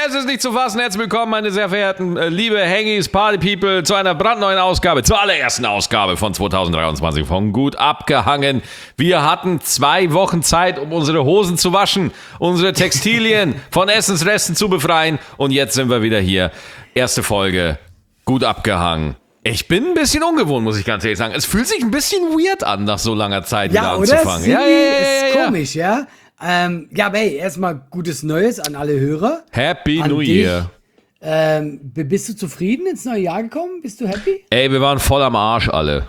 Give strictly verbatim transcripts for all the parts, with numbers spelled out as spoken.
Es ist nicht zu fassen. Herzlich willkommen, meine sehr verehrten, äh, liebe Hangis, Party People, zu einer brandneuen Ausgabe, zur allerersten Ausgabe von zwanzig dreiundzwanzig von Gut abgehangen. Wir hatten zwei Wochen Zeit, um unsere Hosen zu waschen, unsere Textilien von Essensresten zu befreien. Und jetzt sind wir wieder hier. Erste Folge, Gut abgehangen. Ich bin ein bisschen ungewohnt, muss ich ganz ehrlich sagen. Es fühlt sich ein bisschen weird an, nach so langer Zeit ja, wieder oder? anzufangen. Ja, ja, ja, ist ja, ja. komisch, ja. Ähm, ja, aber hey, erstmal gutes Neues an alle Hörer. Happy an New dich. Year. Ähm, b- bist du zufrieden ins neue Jahr gekommen? Bist du happy? Ey, wir waren voll am Arsch alle.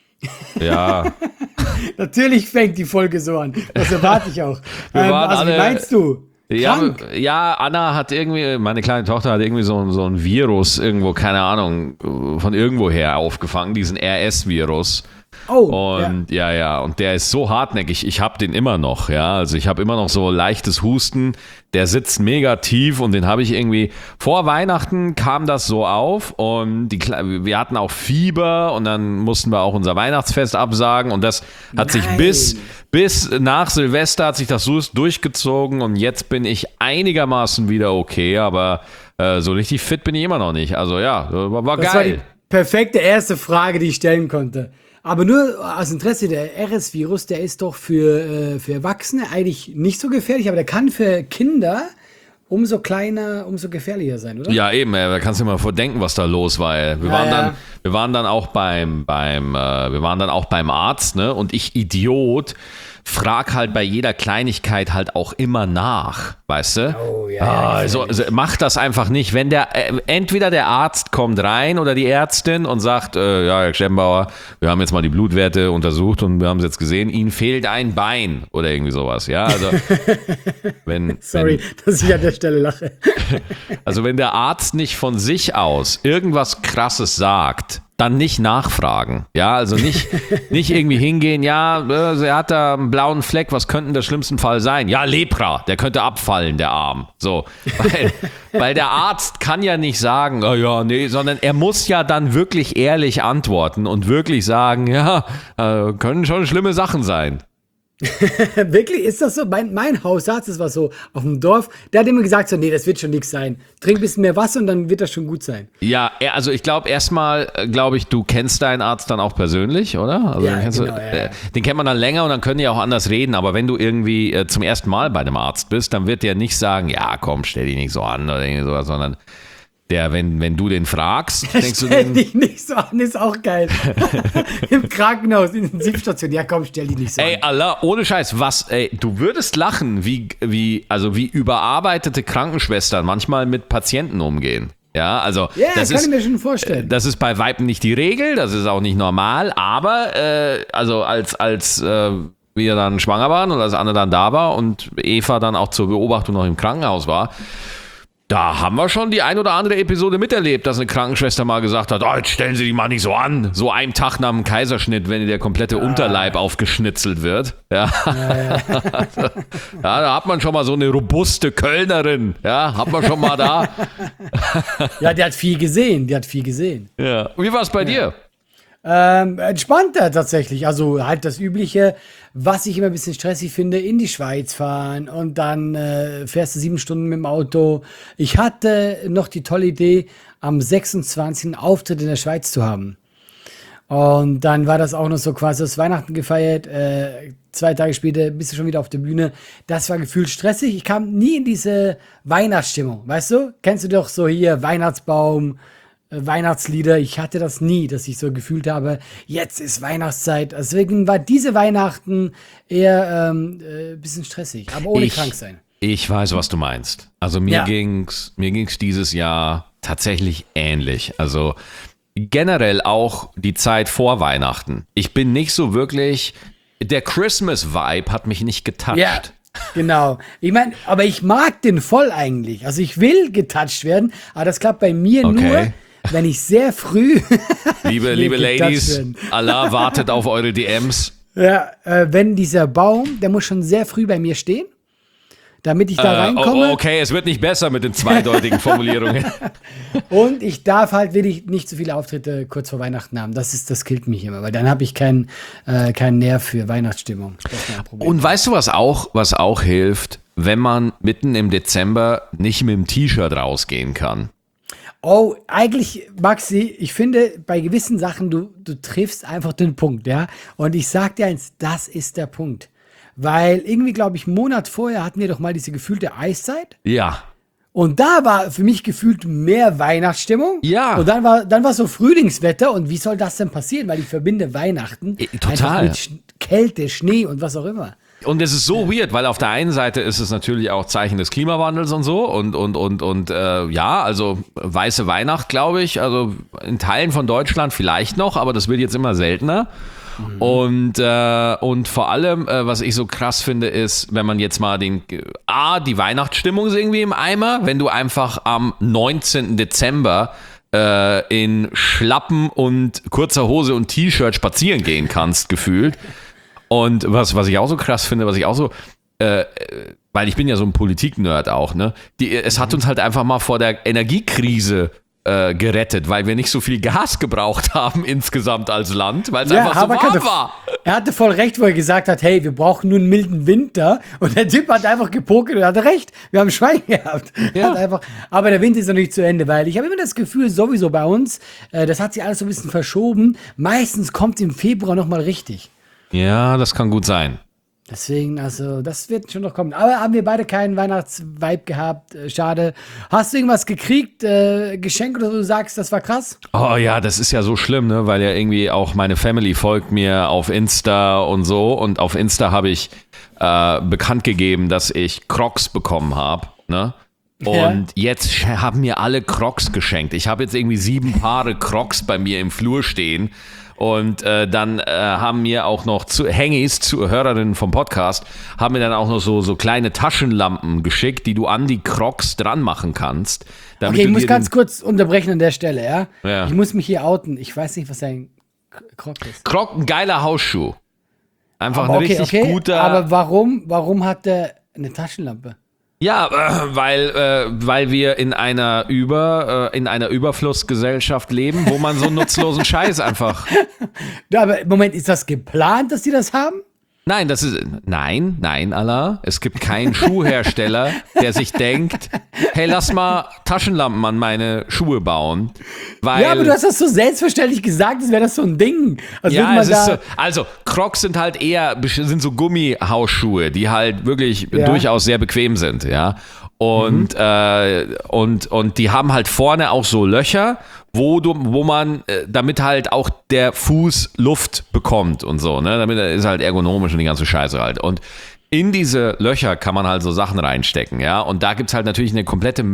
Ja. Natürlich fängt die Folge so an. Das erwarte ich auch. Wir ähm, waren also, alle- wie meinst du? Ja, Krank? ja, Anna hat irgendwie, meine kleine Tochter hat irgendwie so, so ein Virus irgendwo, keine Ahnung, von irgendwoher aufgefangen, diesen R S-Virus. Oh, Und ja. ja, ja, und der ist so hartnäckig, ich habe den immer noch, ja, also ich habe immer noch so leichtes Husten, der sitzt mega tief und den habe ich irgendwie, vor Weihnachten kam das so auf und die, wir hatten auch Fieber und dann mussten wir auch unser Weihnachtsfest absagen und das hat sich Nein. bis, bis nach Silvester hat sich das so durchgezogen und jetzt bin ich einigermaßen wieder okay, aber äh, so richtig fit bin ich immer noch nicht, also ja, war, war Das geil. war die perfekte erste Frage, die ich stellen konnte. Aber nur aus Interesse, der R S-Virus, der ist doch für, äh, für Erwachsene eigentlich nicht so gefährlich, aber der kann für Kinder umso kleiner, umso gefährlicher sein, oder? Ja, eben, ey, da kannst du dir mal vordenken, was da los war. Ey. Wir, Ja, waren ja. dann, wir waren dann auch beim, beim, äh, wir waren dann auch beim Arzt, ne? Und ich, Idiot, frag halt bei jeder Kleinigkeit halt auch immer nach, weißt du? Oh, ja, Ah, ja, so, so, mach das einfach nicht. Wenn der, äh, entweder der Arzt kommt rein oder die Ärztin und sagt, äh, ja, Herr Stemmbauer, wir haben jetzt mal die Blutwerte untersucht und wir haben es jetzt gesehen, Ihnen fehlt ein Bein oder irgendwie sowas, ja? Also, wenn, Sorry, wenn, dass ich an der Stelle lache. also wenn der Arzt nicht von sich aus irgendwas Krasses sagt, dann nicht nachfragen. Ja, also nicht, nicht irgendwie hingehen, ja, äh, er hat da einen blauen Fleck, was könnte denn der schlimmsten Fall sein? Ja, Lepra, der könnte abfallen, der Arm. So, weil, weil der Arzt kann ja nicht sagen, oh ja, nee, sondern er muss ja dann wirklich ehrlich antworten und wirklich sagen, ja, äh, können schon schlimme Sachen sein. Wirklich, ist das so? Mein, mein Hausarzt, das war so auf dem Dorf, der hat immer gesagt, so, nee, das wird schon nichts sein. Trink ein bisschen mehr Wasser und dann wird das schon gut sein. Ja, er- also ich glaube erstmal, glaube ich, du kennst deinen Arzt dann auch persönlich, oder? Also Ja, den, kennst genau, du, ja, äh, ja. den kennt man dann länger und dann können die auch anders reden, aber wenn du irgendwie äh, zum ersten Mal bei einem Arzt bist, dann wird der nicht sagen, ja komm, stell dich nicht so an oder irgendwie sowas, sondern der, wenn, wenn du den fragst, denkst du Stell den, dich nicht so an, ist auch geil. Im Krankenhaus, Intensivstation, ja komm, stell dich nicht so ey, an. Allah, ohne Scheiß, was, ey, du würdest lachen, wie, wie, also wie überarbeitete Krankenschwestern manchmal mit Patienten umgehen. Ja, also Ja, das kann ist, ich mir schon vorstellen. Das ist bei Weiben nicht die Regel, das ist auch nicht normal, aber äh, also als, als äh, wir dann schwanger waren und als Anne dann da war und Eva dann auch zur Beobachtung noch im Krankenhaus war, da haben wir schon die ein oder andere Episode miterlebt, dass eine Krankenschwester mal gesagt hat, oh, jetzt stellen Sie dich mal nicht so an, so einen Tag nach dem Kaiserschnitt, wenn der komplette Unterleib aufgeschnitzelt wird. Ja. Ja, da hat man schon mal so eine robuste Kölnerin, ja, hat man schon mal da. Ja, der hat viel gesehen, der hat viel gesehen. Ja. Wie war es bei dir? Ähm, entspannter tatsächlich. Also halt das Übliche, was ich immer ein bisschen stressig finde, in die Schweiz fahren und dann äh, fährst du sieben Stunden mit dem Auto. Ich hatte noch die tolle Idee, am sechsundzwanzigsten Auftritt in der Schweiz zu haben. Und dann war das auch noch so quasi das Weihnachten gefeiert. Äh, zwei Tage später bist du schon wieder auf der Bühne. Das war gefühlt stressig. Ich kam nie in diese Weihnachtsstimmung. Weißt du? Kennst du doch so hier Weihnachtsbaum, Weihnachtslieder, ich hatte das nie, dass ich so gefühlt habe, jetzt ist Weihnachtszeit. Deswegen war diese Weihnachten eher ähm, äh, ein bisschen stressig, aber ohne Ich- krank sein. Ich weiß, was du meinst. Also mir Ja. ging's, mir ging's dieses Jahr tatsächlich ähnlich. Also generell auch die Zeit vor Weihnachten. Ich bin nicht so wirklich, der Christmas-Vibe hat mich nicht getoucht. Ja, genau. Ich meine, aber ich mag den voll eigentlich. Also ich will getoucht werden, aber das klappt bei mir Okay. nur, wenn ich sehr früh Liebe, will liebe getoucht Ladies, werden. Allah wartet auf eure D Ms. Ja, äh, wenn dieser Baum, der muss schon sehr früh bei mir stehen, damit ich da Äh, reinkomme. oh, okay, es wird nicht besser mit den zweideutigen Formulierungen. Und ich darf halt wirklich nicht so viele Auftritte kurz vor Weihnachten haben. Das ist, das killt mich immer, weil dann habe ich keinen äh, keinen Nerv für Weihnachtsstimmung. Das ist mein Problem. Und weißt du, was auch, was auch hilft? wenn man mitten im Dezember nicht mit dem T-Shirt rausgehen kann? Oh, eigentlich, Maxi, ich finde, bei gewissen Sachen, du, du triffst einfach den Punkt, ja. Und ich sag dir eins, das ist der Punkt. Weil irgendwie, glaube ich, einen Monat vorher hatten wir doch mal diese gefühlte Eiszeit. Ja. Und da war für mich gefühlt mehr Weihnachtsstimmung. Ja. Und dann war, dann war so Frühlingswetter. Und wie soll das denn passieren? Weil ich verbinde Weihnachten E- total. einfach mit Sch- Kälte, Schnee und was auch immer. Und es ist so weird, weil auf der einen Seite ist es natürlich auch Zeichen des Klimawandels und so und und und und äh, ja, also weiße Weihnacht, glaube ich, also in Teilen von Deutschland vielleicht noch, aber das wird jetzt immer seltener. Mhm. Und äh, und vor allem, äh, was ich so krass finde, ist, wenn man jetzt mal den A, die Weihnachtsstimmung ist irgendwie im Eimer, wenn du einfach am neunzehnten Dezember äh, in Schlappen und kurzer Hose und T-Shirt spazieren gehen kannst, gefühlt. Und was, was ich auch so krass finde, was ich auch so, äh, weil ich bin ja so ein Politik-Nerd auch, ne? Die, es hat uns halt einfach mal vor der Energiekrise äh, gerettet, weil wir nicht so viel Gas gebraucht haben insgesamt als Land, weil es einfach so Habeck warm hatte, war. Er hatte voll recht, wo er gesagt hat, hey, wir brauchen nur einen milden Winter. Und der Typ hat einfach gepokert und hatte recht. Wir haben Schwein gehabt. Ja. Hat einfach, aber der Winter ist noch nicht zu Ende, weil ich habe immer das Gefühl, sowieso bei uns, äh, das hat sich alles so ein bisschen verschoben. Meistens kommt es im Februar nochmal richtig. Ja, das kann gut sein. Deswegen, also, das wird schon noch kommen. Aber haben wir beide keinen Weihnachtsvibe gehabt. Äh, schade. Hast du irgendwas gekriegt, äh, Geschenk oder so, du sagst, das war krass? Oh ja, das ist ja so schlimm, ne? Weil ja irgendwie auch meine Family folgt mir auf Insta und so. Und auf Insta habe ich äh, bekannt gegeben, dass ich Crocs bekommen habe, ne? Und Ja. jetzt sch- haben mir alle Crocs geschenkt. Ich habe jetzt irgendwie sieben Paare Crocs bei mir im Flur stehen. Und äh, dann äh, haben mir auch noch zu, Hengis, zu Hörerinnen vom Podcast, haben mir dann auch noch so, so kleine Taschenlampen geschickt, die du an die Crocs dran machen kannst. Damit Okay, ich du muss dir ganz den kurz unterbrechen an der Stelle, ja? Ja. Ich muss mich hier outen. Ich weiß nicht, was ein K- Krog ist. Croc, ein geiler Hausschuh. Einfach ein Okay, richtig okay. guter. Aber warum, warum hat der eine Taschenlampe? Ja, äh, weil, äh, weil wir in einer Über, äh, in einer Überflussgesellschaft leben, wo man so einen nutzlosen Scheiß einfach. Ja, aber Moment, ist das geplant, dass die das haben? Nein, das ist. Nein, nein, Allah. Es gibt keinen Schuhhersteller, der sich denkt, hey, lass mal Taschenlampen an meine Schuhe bauen. Weil, Ja, aber du hast das so selbstverständlich gesagt, als wäre das so ein Ding. Als würde ja, man es ist da, so, also Crocs sind halt eher, sind so Gummihausschuhe, die halt wirklich Ja. durchaus sehr bequem sind, ja. Und, äh, und, und die haben halt vorne auch so Löcher, wo du, wo man, äh, damit halt auch der Fuß Luft bekommt und so, ne? Damit ist halt ergonomisch und die ganze Scheiße halt. Und in diese Löcher kann man halt so Sachen reinstecken, ja. Und da gibt's halt natürlich eine komplette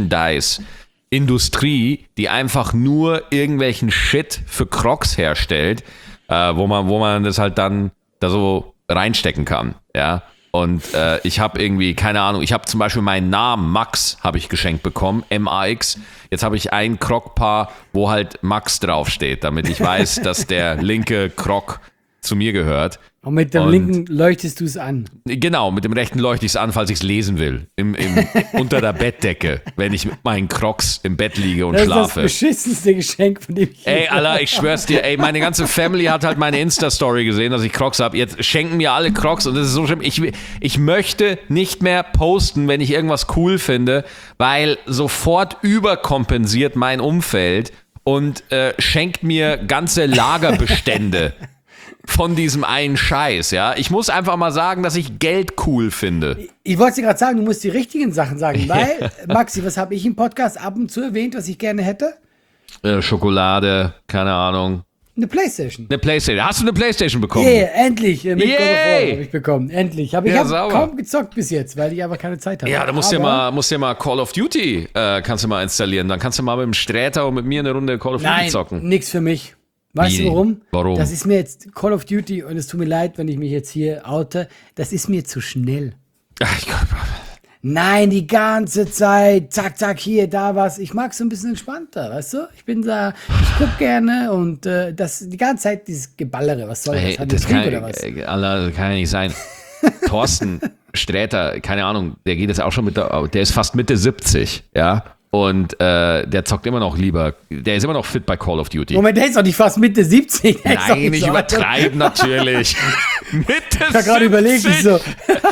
Merchandise-Industrie, die einfach nur irgendwelchen Shit für Crocs herstellt, äh, wo man, wo man das halt dann da so reinstecken kann, ja. Und äh, ich habe irgendwie, keine Ahnung, ich habe zum Beispiel meinen Namen Max habe ich geschenkt bekommen, M A X. Jetzt habe ich ein Croc-Paar, wo halt Max draufsteht, damit ich weiß, dass der linke Croc zu mir gehört. und mit dem und- linken leuchtest du es an. Genau, mit dem rechten leuchte ich es an, falls ich es lesen will. Im, im, unter der Bettdecke, wenn ich mit meinen Crocs im Bett liege und Das schlafe. ist das beschissenste Geschenk, von dem ich Ey, Allah, ich schwör's dir, ey, meine ganze Family hat halt meine Insta-Story gesehen, dass ich Crocs habe. Jetzt schenken mir alle Crocs und das ist so schlimm. Ich, ich möchte nicht mehr posten, wenn ich irgendwas cool finde, weil sofort überkompensiert mein Umfeld und äh, schenkt mir ganze Lagerbestände von diesem einen Scheiß, ja. Ich muss einfach mal sagen, dass ich Geld cool finde. Ich wollte dir gerade sagen, du musst die richtigen Sachen sagen, weil, Maxi, was habe ich im Podcast ab und zu erwähnt, was ich gerne hätte? Äh, Schokolade, keine Ahnung. Eine Playstation. Eine Playstation. Hast du eine Playstation bekommen? Yeah, endlich. äh, Mit God of War Yay! habe ich bekommen. Endlich. Aber ich Ja, habe sauber. kaum gezockt bis jetzt, weil ich aber keine Zeit habe. Ja, da musst du ja Aber- mal, musst ja mal Call of Duty äh, kannst du mal installieren. Dann kannst du mal mit dem Sträter und mit mir eine Runde Call of Duty Nein, zocken. nix für mich. Weißt Wie? du warum? Warum? Das ist mir jetzt Call of Duty und es tut mir leid, wenn ich mich jetzt hier oute. Das ist mir zu schnell. Ach, ich, Nein, die ganze Zeit, zack, zack, hier, da was. Ich mag so ein bisschen entspannter, weißt du? Ich bin da, ich guck gerne und äh, das die ganze Zeit dieses Geballere, was soll ey, das? Hat das Betrieb kann, oder was? äh, Allah, das kann ja nicht sein. Thorsten Sträter, keine Ahnung, der geht jetzt auch schon mit der, der ist fast Mitte siebzig, ja. Und äh, der zockt immer noch lieber, der ist immer noch fit bei Call of Duty. Moment, der ist doch nicht fast Mitte siebzig. Der ist doch Nein, nicht so alt. übertreiben natürlich. Mitte Ich habe gerade überlegt, ich so,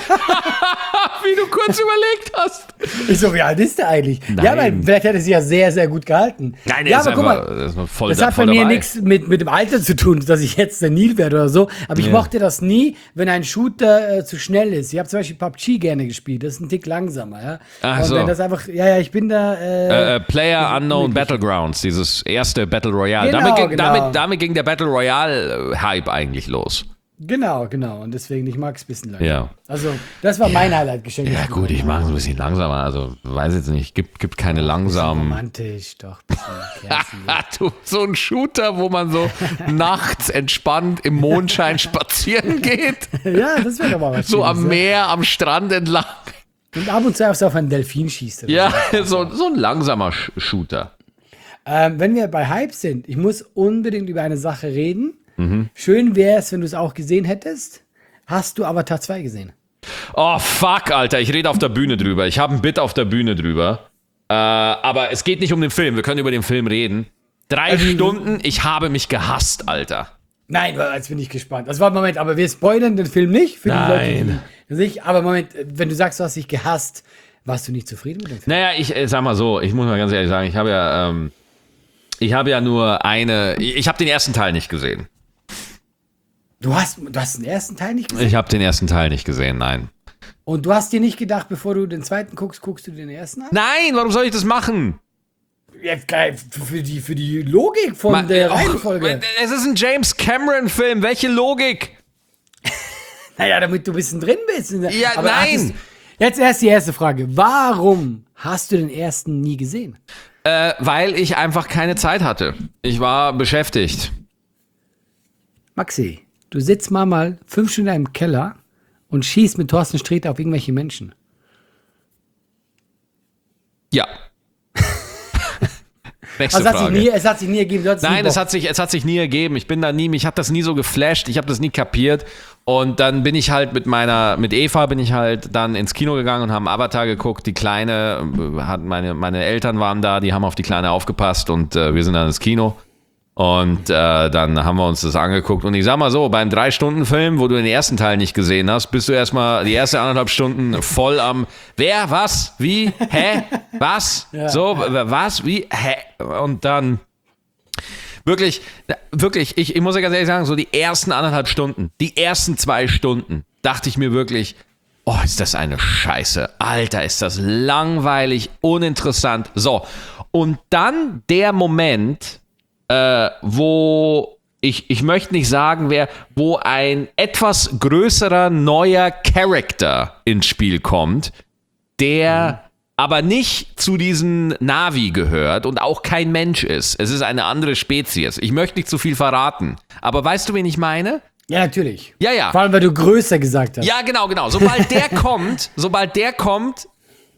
Wie du kurz überlegt hast. ich so, wie alt ist der eigentlich? Nein. Ja, weil vielleicht hat er sich ja sehr, sehr gut gehalten. Nein, der ja, ist aber guck einfach, mal, das ist noch voll, das da, hat voll bei mir dabei. nichts mit, mit dem Alter zu tun, dass ich jetzt der Nil werde oder so. Aber ich Ja. mochte das nie, wenn ein Shooter äh, zu schnell ist. Ich habe zum Beispiel P U B G gerne gespielt. Das ist ein Tick langsamer, ja. Ach Und so. wenn das einfach, ja, ja, ich bin da. Äh, Äh, äh, Player Unknown unmöglich. Battlegrounds, dieses erste Battle Royale. Genau, damit, ging, genau. damit, damit ging der Battle Royale-Hype eigentlich los. Genau, genau. Und deswegen, ich mag es ein bisschen lang. Ja. Also, das war mein Highlight-Geschenk. Ja, gut, ich mache es ein bisschen langsamer. Also, weiß jetzt nicht, gibt, gibt keine langsamen. Romantisch, doch. Ein bisschen Kerzen. Ah, du, so ein Shooter, wo man so nachts entspannt im Mondschein spazieren geht. Ja, das wäre doch mal was So am Schönes, ja. Meer, am Strand entlang. Und ab und zu auf einen Delfin schießt. Oder Ja, so, so ein langsamer Sh- Shooter. Ähm, wenn wir bei Hype sind, ich muss unbedingt über eine Sache reden. Mhm. Schön wäre es, wenn du es auch gesehen hättest. Hast du Avatar zwei gesehen? Oh, fuck, Alter, ich rede auf der Bühne drüber. Ich habe ein Bit auf der Bühne drüber. Äh, aber es geht nicht um den Film. Wir können über den Film reden. Drei Also, Stunden, ich habe mich gehasst, Alter. Nein, jetzt bin ich gespannt. Das war Moment, aber wir spoilern den Film nicht für die Nein. Leute, die nicht. Aber Moment, wenn du sagst, du hast dich gehasst, warst du nicht zufrieden mit dem Film? Naja, ich äh, sag mal so, ich muss mal ganz ehrlich sagen, ich habe ja, ähm, ich habe ja nur eine, ich, ich habe den ersten Teil nicht gesehen. Du hast, du hast den ersten Teil nicht gesehen? Ich habe den ersten Teil nicht gesehen, nein. Und du hast dir nicht gedacht, bevor du den zweiten guckst, guckst du den ersten an? Nein, warum soll ich das machen? Ja, geil, für die, für die Logik von Ma- der Och, Reihenfolge. Es ist ein James Cameron-Film, welche Logik? Naja, damit du ein bisschen drin bist. Ja, Aber nein. hattest- Jetzt erst die erste Frage. Warum hast du den ersten nie gesehen? Äh, weil ich einfach keine Zeit hatte. Ich war beschäftigt. Maxi, du sitzt mal mal fünf Stunden im Keller und schießt mit Thorsten Sträter auf irgendwelche Menschen. Ja. Nächste Also es hat, sich Frage. nie, es hat sich nie ergeben. Du hattest nie Nein, es Bock. hat, sich, es hat sich nie ergeben. Ich bin da nie, mich hat das nie so geflasht, ich habe das nie kapiert. Und dann bin ich halt mit meiner, mit Eva bin ich halt dann ins Kino gegangen und haben Avatar geguckt. Die Kleine, äh, hat meine, meine Eltern waren da, die haben auf die Kleine aufgepasst und äh, wir sind dann ins Kino. Und äh, dann haben wir uns das angeguckt. Und ich sag mal so, beim Drei-Stunden-Film, wo du den ersten Teil nicht gesehen hast, bist du erstmal die erste anderthalb Stunden voll am wer, was, wie, hä, was, so, w- was, wie, hä. Und dann wirklich, wirklich, ich, ich muss ja ganz ehrlich sagen, so die ersten anderthalb Stunden, die ersten zwei Stunden, dachte ich mir wirklich, oh, ist das eine Scheiße. Alter, ist das langweilig, uninteressant. So, und dann der Moment, äh, wo ich, ich möchte nicht sagen, wer, wo ein etwas größerer neuer Charakter ins Spiel kommt, der aber nicht zu diesen Navi gehört und auch kein Mensch ist. Es ist eine andere Spezies. Ich möchte nicht zu viel verraten. Aber weißt du, wen ich meine? Ja, natürlich. Ja, ja. Vor allem, weil du größer gesagt hast. Ja, genau, genau. Sobald der kommt, sobald der kommt,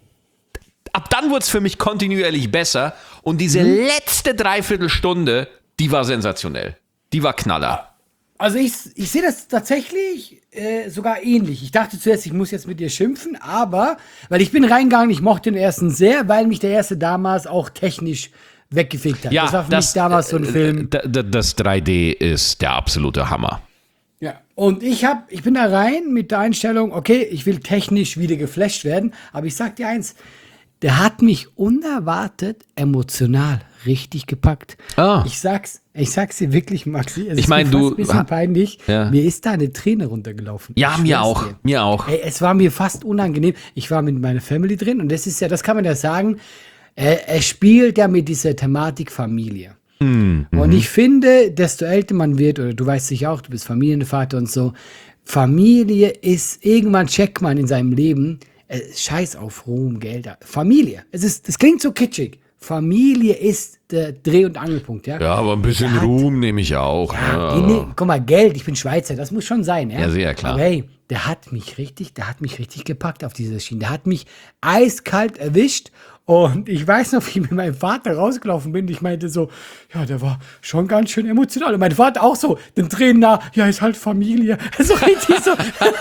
ab dann wurde es für mich kontinuierlich besser. Und diese letzte Dreiviertelstunde, die war sensationell. Die war Knaller. Also ich, ich sehe das tatsächlich äh, sogar ähnlich. Ich dachte zuerst, ich muss jetzt mit dir schimpfen, aber, weil ich bin reingegangen, ich mochte den ersten sehr, weil mich der erste damals auch technisch weggefegt hat. das war für mich damals so ein äh, Film. d- d- Das drei D ist der absolute Hammer. Ja. Und ich hab, ich bin da rein mit der Einstellung, okay, ich will technisch wieder geflasht werden, aber ich sag dir eins, der hat mich unerwartet emotional richtig gepackt. Ah. Ich sag's, ich sag's dir wirklich, Maxi. Es Ich ist mein, mir du- fast ein bisschen ha- peinlich. Ja. Mir ist da eine Träne runtergelaufen. Ja, Ich mir schwör's auch. dir. Mir auch. Ey, es war mir fast unangenehm. Ich war mit meiner Family drin und das ist ja, das kann man ja sagen, er, er spielt ja mit dieser Thematik Familie. Mhm. Und ich finde, desto älter man wird, oder du weißt sicher auch, du bist Familienvater und so, Familie ist, irgendwann checkt man in seinem Leben, äh, scheiß auf Ruhm, Geld, Familie. Es ist, das klingt so kitschig. Familie ist der Dreh- und Angelpunkt, ja. Ja, aber ein bisschen Der hat- Ruhm nehme ich auch. Ja, Ja, die ne- guck mal, Geld, ich bin Schweizer, das muss schon sein, ja. Ja, sehr klar. Aber hey, der hat mich richtig, der hat mich richtig gepackt auf dieser Schiene. Der hat mich eiskalt erwischt und ich weiß noch, wie ich mit meinem Vater rausgelaufen bin. Ich meinte so, ja, der war schon ganz schön emotional. Und mein Vater auch so, den Tränen nah, ja, ist halt Familie. So richtig so.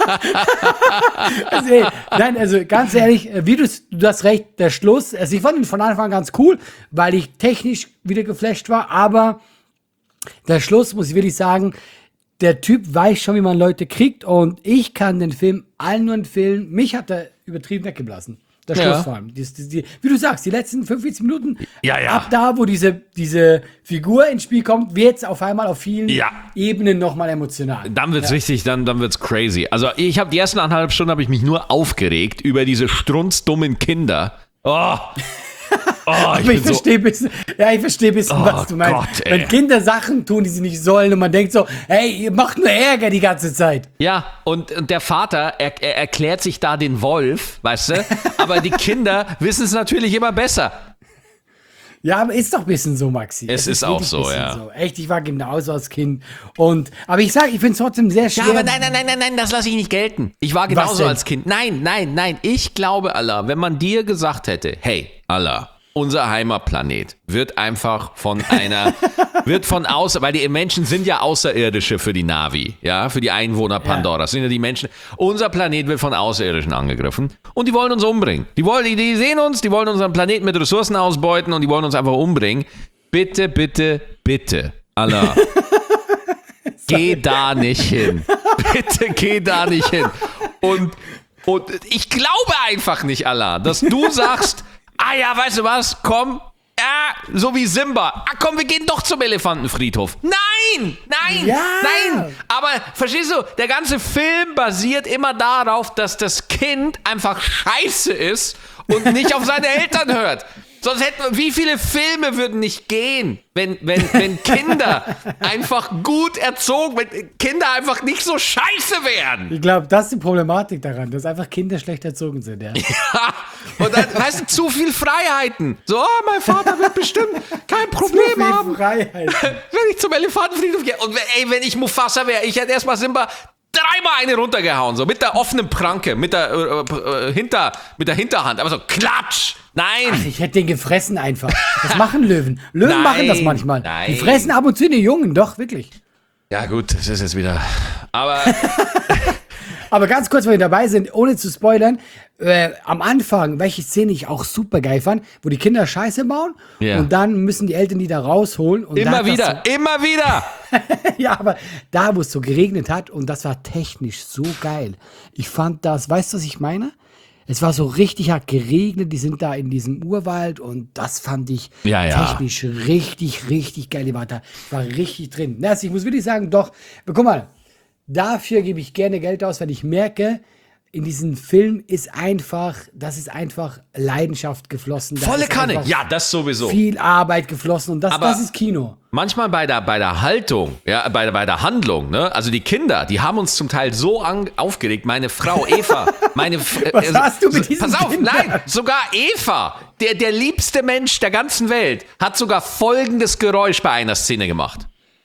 Also, ey, nein, also ganz ehrlich, wie du, du hast recht, der Schluss, also ich fand ihn von Anfang an ganz cool, weil ich technisch wieder geflasht war, aber der Schluss, muss ich wirklich sagen, der Typ weiß schon, wie man Leute kriegt und ich kann den Film allen nur empfehlen. Mich hat er übertrieben weggeblasen. Der Schluss Ja. vor allem. Die, die, die, wie du sagst, die letzten fünfundvierzig Minuten, Ja, ja. ab da, wo diese, diese Figur ins Spiel kommt, wird es auf einmal auf vielen Ja. Ebenen nochmal emotional. Dann wird's richtig, dann, dann wird's crazy. Also ich habe die ersten anderthalb Stunden habe ich mich nur aufgeregt über diese strunzdummen Kinder. Oh. Oh, ich Aber ich bin so, verstehe ein bisschen, ja, ich verstehe ein bisschen, Oh was du meinst. Gott, ey. Wenn Kinder Sachen tun, die sie nicht sollen und man denkt so, hey, ihr macht nur Ärger die ganze Zeit. ja, und, und der Vater, er, er erklärt sich da den Wolf, weißt du? Aber die Kinder wissen es natürlich immer besser. Ja, aber ist doch ein bisschen so, Maxi. Es ist auch wirklich so, ein bisschen ja. So. Echt, ich war genauso als Kind. Und, aber ich sage, ich finde es trotzdem sehr schwer. Ja, aber nein, nein, nein, nein, nein, das lasse ich nicht gelten. Ich war genauso denn? als Kind. Nein, nein, nein. Ich glaube, Allah, wenn man dir gesagt hätte, hey, Allah, unser Heimatplanet wird einfach von einer, wird von außer, weil die Menschen sind ja Außerirdische für die Navi, ja, für die Einwohner Pandoras, sind ja die Menschen. Unser Planet wird von Außerirdischen angegriffen und die wollen uns umbringen. Die wollen, die, die sehen uns, die wollen unseren Planeten mit Ressourcen ausbeuten und die wollen uns einfach umbringen. Bitte, bitte, bitte, Allah. Geh da nicht hin. Bitte geh da nicht hin. Und, und ich glaube einfach nicht, Allah, dass du sagst, ah ja, weißt du was, komm, ja, so wie Simba. Ah komm, wir gehen doch zum Elefantenfriedhof. Nein, nein, Ja. nein. Aber verstehst du, der ganze Film basiert immer darauf, dass das Kind einfach scheiße ist und nicht auf seine Eltern hört. Sonst hätten, wie viele Filme würden nicht gehen, wenn, wenn, wenn Kinder einfach gut erzogen, wenn Kinder einfach nicht so scheiße wären. Ich glaube, das ist die Problematik daran, dass einfach Kinder schlecht erzogen sind. Ja. Ja, und dann, weißt du, zu viel Freiheiten. So, oh, mein Vater wird bestimmt kein Problem Zu viel haben, Freiheit. wenn ich zum Elefantenfriedhof gehe. Und ey, wenn ich Mufasa wäre, ich hätte erstmal Simba dreimal eine runtergehauen, so mit der offenen Pranke, mit der, äh, äh, hinter, mit der Hinterhand, aber so klatsch. Nein. Ich hätte den gefressen einfach. Das machen Löwen. Löwen Nein, machen das manchmal. nein. Die fressen ab und zu die Jungen, doch, wirklich. Ja gut, das ist jetzt wieder, aber Aber ganz kurz, weil wir dabei sind, ohne zu spoilern, äh, am Anfang, welche Szene ich auch super geil fand, wo die Kinder Scheiße bauen Ja. und dann müssen die Eltern die da rausholen. Und da immer hat das wieder, immer wieder. So, ja, aber da, wo es so geregnet hat und das war technisch so geil. Ich fand das, weißt du, was ich meine? Es war so richtig hart geregnet, die sind da in diesem Urwald und das fand ich Ja, ja. technisch richtig, richtig geil. Die war da, war richtig drin. Also ich muss wirklich sagen, doch, guck mal, dafür gebe ich gerne Geld aus, weil ich merke, in diesem Film ist einfach, das ist einfach Leidenschaft geflossen. Da Volle ist Kanne. einfach Ja, das sowieso. Viel Arbeit geflossen und das, Aber- das ist Kino. Manchmal bei der, bei der Haltung, ja, bei, der- bei der Handlung, ne? Also die Kinder, die haben uns zum Teil so an, aufgeregt. Meine Frau Eva, meine F- Was äh, hast du mit so- diesen Pass auf, Kindern? nein, sogar Eva, der, der liebste Mensch der ganzen Welt, hat sogar folgendes Geräusch bei einer Szene gemacht.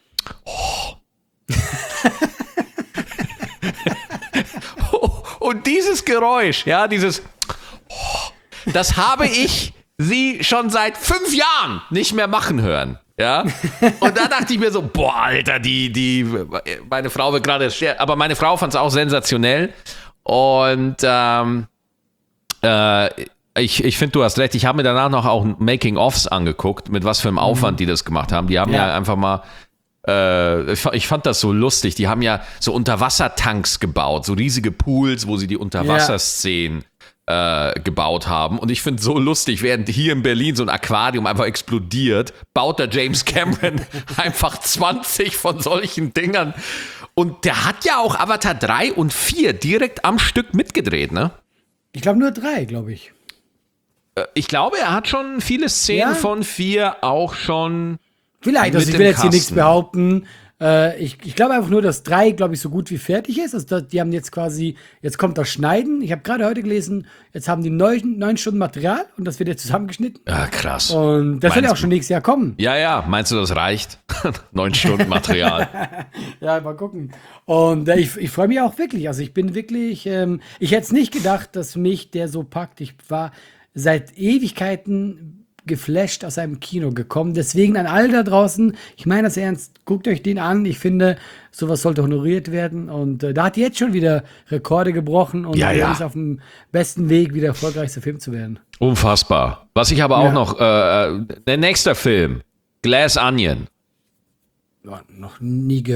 Oh. Und dieses Geräusch, ja, dieses, das habe ich sie schon seit fünf Jahren nicht mehr machen hören. Ja, und da dachte ich mir so, boah, Alter, die, die, meine Frau wird gerade, ster- aber meine Frau fand es auch sensationell. Und ähm, äh, ich, ich finde, du hast recht. Ich habe mir danach noch auch Making-ofs angeguckt, mit was für einem Aufwand die das gemacht haben. Die haben ja, Ja. einfach mal, äh, ich, fa- ich fand das so lustig. Die haben ja so Unterwassertanks gebaut, so riesige Pools, wo sie die Unterwasserszenen äh, gebaut haben. Und ich finde so lustig, während hier in Berlin so ein Aquarium einfach explodiert, baut der James Cameron einfach zwanzig von solchen Dingern. Und der hat ja auch Avatar drei und vier direkt am Stück mitgedreht, ne? Ich glaube nur drei, glaube ich. Ich glaube, er hat schon viele Szenen Ja. von vier auch schon. Vielleicht, also Mit ich will dem jetzt hier nichts Kasten. behaupten. Äh, ich ich glaube einfach nur, dass drei, glaube ich, so gut wie fertig ist. Also da, die haben jetzt quasi, jetzt kommt das Schneiden. Ich habe gerade heute gelesen, jetzt haben die neun, neun Stunden Material und das wird jetzt zusammengeschnitten. Ja, krass. Und das wird Meinst ja auch schon nächstes Jahr kommen. Ja, ja, meinst du, das reicht? Neun Stunden Material. Ja, mal gucken. Und äh, ich, ich freue mich auch wirklich. Also ich bin wirklich, ähm, ich hätte es nicht gedacht, dass mich der so packt. Ich war seit Ewigkeiten geflasht aus einem Kino gekommen. Deswegen an alle da draußen, ich meine das ernst, guckt euch den an. Ich finde, sowas sollte honoriert werden. Und äh, da hat jetzt schon wieder Rekorde gebrochen und Ja, er ja. ist auf dem besten Weg, wieder erfolgreichster Film zu werden. Unfassbar. Was ich aber auch Ja. noch, äh, der nächste Film, Glass Onion. Ja, noch nie gehört.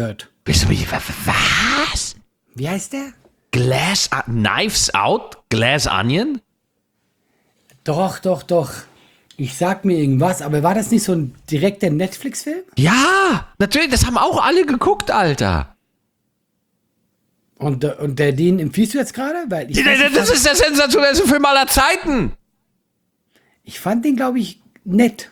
Bist du mich, was? Wie heißt der? Glass, Knives Out? Glass Onion? Doch, doch, doch. Ich sag mir irgendwas, aber war das nicht so ein direkter Netflix-Film? Ja, natürlich, das haben auch alle geguckt, Alter. Und, und der, den empfiehlst du jetzt gerade? Weil ich, Das, weiß, ich, das fand, ist der sensationellste Film aller Zeiten. ich fand den, glaube ich, nett.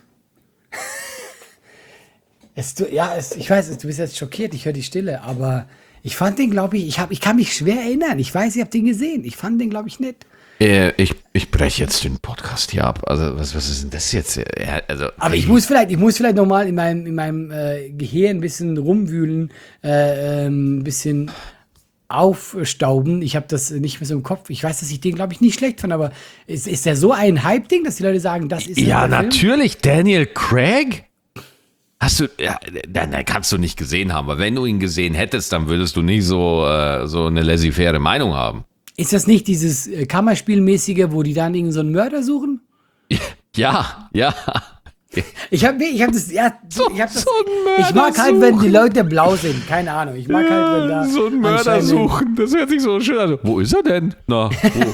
es, du, ja, es, ich weiß, du bist jetzt schockiert, ich höre die Stille, aber ich fand den, glaube ich, ich, hab, ich kann mich schwer erinnern. Ich weiß, ich habe den gesehen. Ich fand den, glaube ich, nett. Äh, ich ich breche jetzt den Podcast hier ab. Also, was, was ist denn das jetzt? Ja, also, Aber ich muss vielleicht, ich muss vielleicht nochmal in meinem, in meinem äh, Gehirn ein bisschen rumwühlen, äh, ähm, ein bisschen aufstauben. Ich habe das nicht mehr so im Kopf. Ich weiß, dass ich den, glaube ich, nicht schlecht fand, aber ist, ist der so ein Hype-Ding, dass die Leute sagen, das ist Ja, der natürlich. Film? Daniel Craig? Hast du, ja, dann kannst du nicht gesehen haben, weil wenn du ihn gesehen hättest, dann würdest du nicht so, äh, so eine laissez-faire Meinung haben. Ist das nicht dieses äh, Kammerspielmäßige, wo die dann irgendeinen so einen Mörder suchen? Ja, ja. Ich habe ich hab das, ja, So- ich, hab das so einen Mörder ich mag halt, wenn die suchen. Leute blau sind. Keine Ahnung. Ich mag halt, wenn da so einen Mörder anscheinend- suchen, das hört sich so schön an. Wo ist er denn? Na, wo?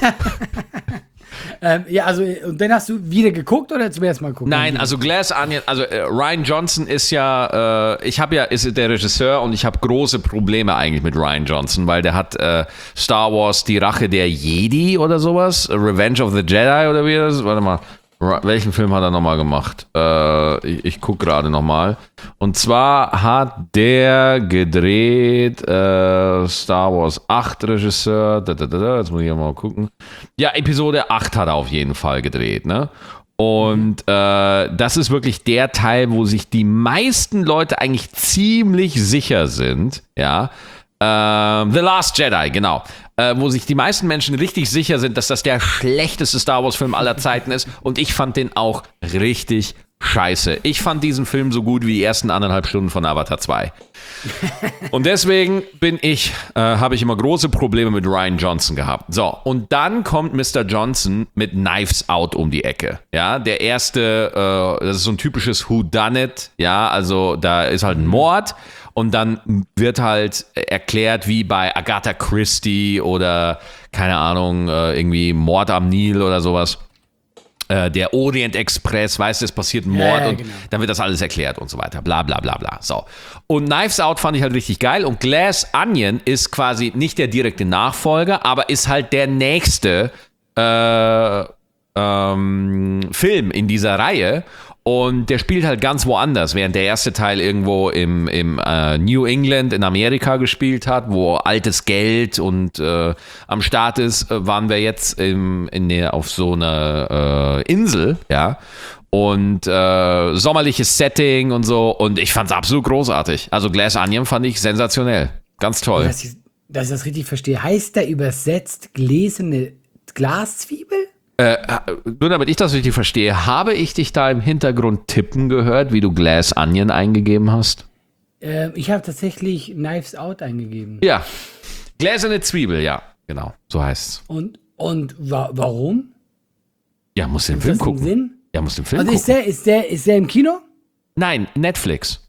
Ähm, ja, also, und dann hast du wieder geguckt oder zum ersten Mal geguckt? Nein, also Glass Onion, also äh, Ryan Johnson ist ja, äh, ich habe ja, ist der Regisseur und ich habe große Probleme eigentlich mit Ryan Johnson, weil der hat äh, Star Wars Die Rache der Jedi oder sowas, Revenge of the Jedi oder wie das, warte mal, Ra- welchen Film hat er nochmal gemacht? Äh, ich ich gucke gerade nochmal. Und zwar hat der gedreht äh, Star Wars acht Regisseur, da, da, da, da, jetzt muss ich mal gucken. Ja, Episode acht hat er auf jeden Fall gedreht, ne? Und äh, das ist wirklich der Teil, wo sich die meisten Leute eigentlich ziemlich sicher sind, ja. Ähm, The Last Jedi, genau. Äh, wo sich die meisten Menschen richtig sicher sind, dass das der schlechteste Star Wars-Film aller Zeiten ist. Und ich fand den auch richtig scheiße. Ich fand diesen Film so gut wie die ersten anderthalb Stunden von Avatar zwei. Und deswegen bin ich, äh, habe ich immer große Probleme mit Ryan Johnson gehabt. So, und dann kommt Mister Johnson mit Knives Out um die Ecke. Ja, der erste, äh, das ist so ein typisches Whodunit. Ja, also da ist halt ein Mord. Und dann wird halt erklärt, wie bei Agatha Christie oder, keine Ahnung, äh, irgendwie Mord am Nil oder sowas. Äh, der Orient Express, weißt du, es passiert ein Mord Ja, ja, und genau. dann wird das alles erklärt und so weiter. Bla, bla, bla, bla. So. Und Knives Out fand ich halt richtig geil. Und Glass Onion ist quasi nicht der direkte Nachfolger, aber ist halt der nächste äh, ähm, Film in dieser Reihe. Und der spielt halt ganz woanders, während der erste Teil irgendwo im, im äh, New England in Amerika gespielt hat, wo altes Geld und äh, am Start ist, äh, waren wir jetzt im, in der, auf so einer äh, Insel, ja. Und äh, sommerliches Setting und so. Und ich fand es absolut großartig. Also Glass Onion fand ich sensationell. Ganz toll. Dass ich, dass ich das richtig verstehe. Heißt der übersetzt gläserne Glaszwiebel? Äh, nur damit ich das richtig verstehe, habe ich dich da im Hintergrund tippen gehört, wie du Glass Onion eingegeben hast? Äh, ich habe tatsächlich Knives Out eingegeben. Ja. Gläserne Zwiebel, ja. Genau, so heißt's. Und, und wa warum? Ja, muss den Ist Film das einen gucken. Sinn? Ja, muss den Film Also ist gucken. der, ist, der, ist der im Kino? Nein, Netflix.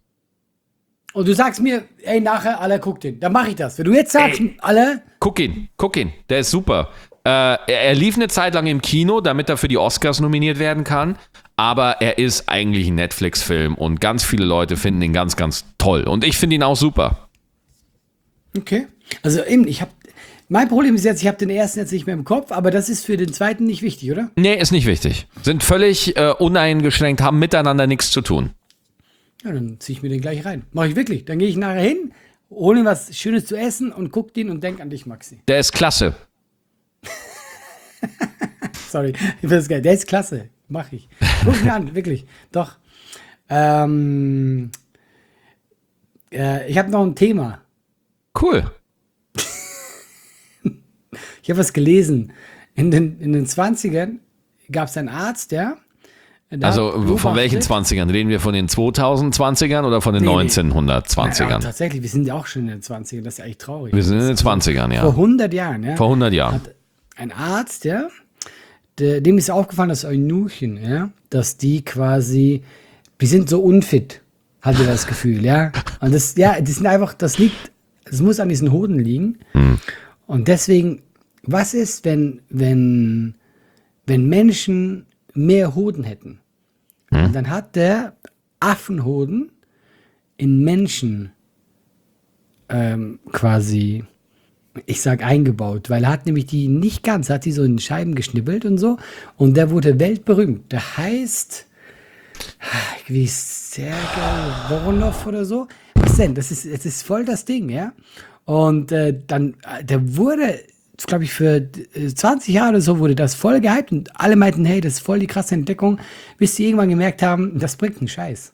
Und du sagst mir, ey, nachher, alle guckt den. Dann mache ich das. Wenn du jetzt sagst, Ey. alle, Guck ihn, guck ihn. Der ist super. Äh, er, er lief eine Zeit lang im Kino, damit er für die Oscars nominiert werden kann. Aber er ist eigentlich ein Netflix-Film und ganz viele Leute finden ihn ganz, ganz toll. Und ich finde ihn auch super. okay. Also eben, ich habe, mein Problem ist jetzt, ich habe den ersten jetzt nicht mehr im Kopf, aber das ist für den zweiten nicht wichtig, oder? Nee, ist nicht wichtig. Sind völlig äh, uneingeschränkt, haben miteinander nichts zu tun. Ja, dann ziehe ich mir den gleich rein. Mache ich wirklich. Dann gehe ich nachher hin, hole mir was Schönes zu essen und guck den und denk an dich, Maxi. Der ist klasse. Sorry, ich finde das geil. Der ist klasse. Mach ich. Guck mir an, wirklich. Doch. Ähm, äh, ich habe noch ein Thema. Cool. Ich habe was gelesen. In den, in den zwanzigern gab es einen Arzt, der. der Also hat von welchen beobachtet- zwanzigern? Reden wir von den zweitausendzwanzigern oder von den Nee, nee. neunzehnhundertzwanzigern? Ja, tatsächlich, wir sind ja auch schon in den zwanzigern. Das ist ja eigentlich traurig. Wir sind in den zwanzigern, Vor ja. hundert Jahren, ja. Vor hundert Jahren. Hat ein Arzt, ja, der, dem ist aufgefallen, dass Eunuchen, ja, dass die quasi, die sind so unfit, hatte das Gefühl, ja. Und das, ja, die sind einfach, das liegt es muss an diesen Hoden liegen. Hm. Und deswegen, was ist, wenn, wenn, wenn Menschen mehr Hoden hätten? Hm. Und dann hat der Affenhoden in Menschen ähm, quasi, ich sag eingebaut, weil er hat nämlich die nicht ganz, hat die so in Scheiben geschnippelt und so. Und der wurde weltberühmt. Der heißt, wie Sergei Voronoff oder so. Was denn? Das ist, das ist voll das Ding, ja. Und äh, dann, der wurde, glaube ich, für zwanzig Jahre oder so wurde das voll gehypt und alle meinten, hey, das ist voll die krasse Entdeckung, bis sie irgendwann gemerkt haben, das bringt einen Scheiß.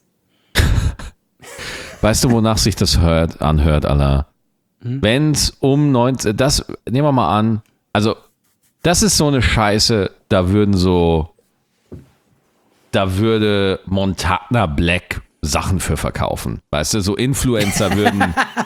Weißt du, wonach sich das hört, anhört, Allah? Hm? Wenn es um neunzehn, das, nehmen wir mal an, also, das ist so eine Scheiße, da würden so, da würde Montana Black Sachen für verkaufen. Weißt du, so Influencer würden.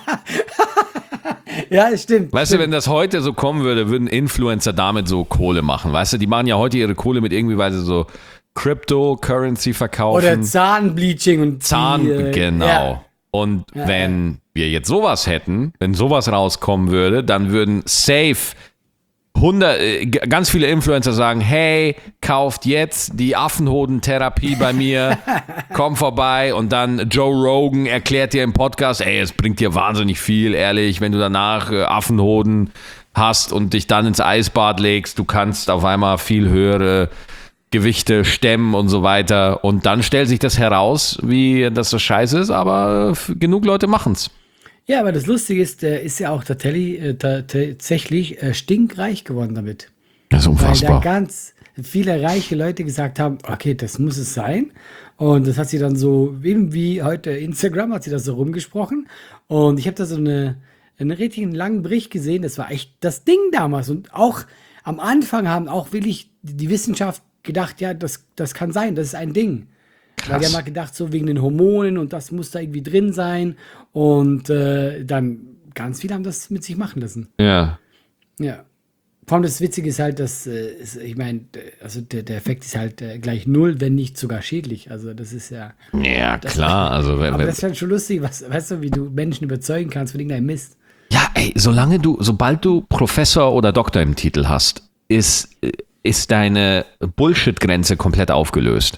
Ja, es stimmt. Weißt stimmt. du, wenn das heute so kommen würde, würden Influencer damit so Kohle machen. Weißt du, die machen ja heute ihre Kohle mit irgendwie, weil sie so Cryptocurrency verkaufen. Oder Zahnbleaching und Zahn, die, äh, genau. Ja. Und Ja, wenn wir jetzt sowas hätten, wenn sowas rauskommen würde, dann würden safe hundert, äh, g- ganz viele Influencer sagen, hey, kauft jetzt die Affenhodentherapie bei mir, komm vorbei und dann Joe Rogan erklärt dir im Podcast, ey, es bringt dir wahnsinnig viel, ehrlich, wenn du danach äh, Affenhoden hast und dich dann ins Eisbad legst, du kannst auf einmal viel höhere Gewichte stemmen und so weiter und dann stellt sich das heraus, wie das so scheiße ist, aber f- genug Leute machen's. Ja, aber das Lustige ist, der ist ja auch tatsächlich, äh, ta- tatsächlich äh, stinkreich geworden damit. Das ist Weil da unfassbar. ganz viele reiche Leute gesagt haben, okay, das muss es sein. Und das hat sie dann so, eben wie heute Instagram, hat sie das so rumgesprochen. Und ich habe da so eine, einen richtigen langen Bericht gesehen. Das war echt das Ding damals. Und auch am Anfang haben auch wirklich die Wissenschaft gedacht, ja, das, das kann sein, das ist ein Ding. Weil die haben mal gedacht, so wegen den Hormonen und das muss da irgendwie drin sein. Und äh, dann ganz viele haben das mit sich machen lassen. Ja. Ja. Vor allem das Witzige ist halt, dass, äh, ist, ich meine, also der, der Effekt ist halt äh, gleich null, wenn nicht sogar schädlich. Also das ist ja. Ja, klar. Also, wenn, Aber wenn, das ist halt schon lustig, was, weißt du, wie du Menschen überzeugen kannst von irgendeinem Mist. ja, ey, solange du, sobald du Professor oder Doktor im Titel hast, ist, ist deine Bullshit-Grenze komplett aufgelöst.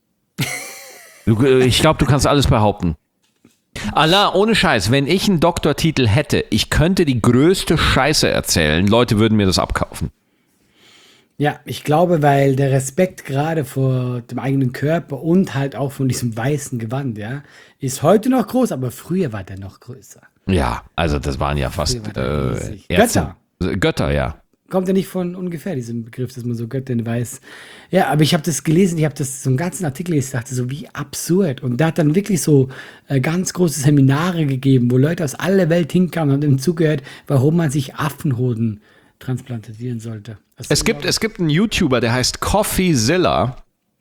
Du, ich glaube, du kannst alles behaupten. Allah, ohne Scheiß, wenn ich einen Doktortitel hätte, ich könnte die größte Scheiße erzählen, Leute würden mir das abkaufen. Ja, ich glaube, weil der Respekt gerade vor dem eigenen Körper und halt auch von diesem weißen Gewand, ja, ist heute noch groß, aber früher war der noch größer. Ja, also das waren ja fast Früher war der äh, riesig. Ärzte. Götter, ja. Kommt ja nicht von ungefähr, diesen Begriff, dass man so Göttin weiß. Ja, aber ich habe das gelesen, ich habe das so einen ganzen Artikel gelesen, dachte so, wie absurd. Und der hat dann wirklich so äh, ganz große Seminare gegeben, wo Leute aus aller Welt hinkamen und haben ihm zugehört, warum man sich Affenhoden transplantieren sollte. Das Es gibt, es gibt einen YouTuber, der heißt CoffeeZilla.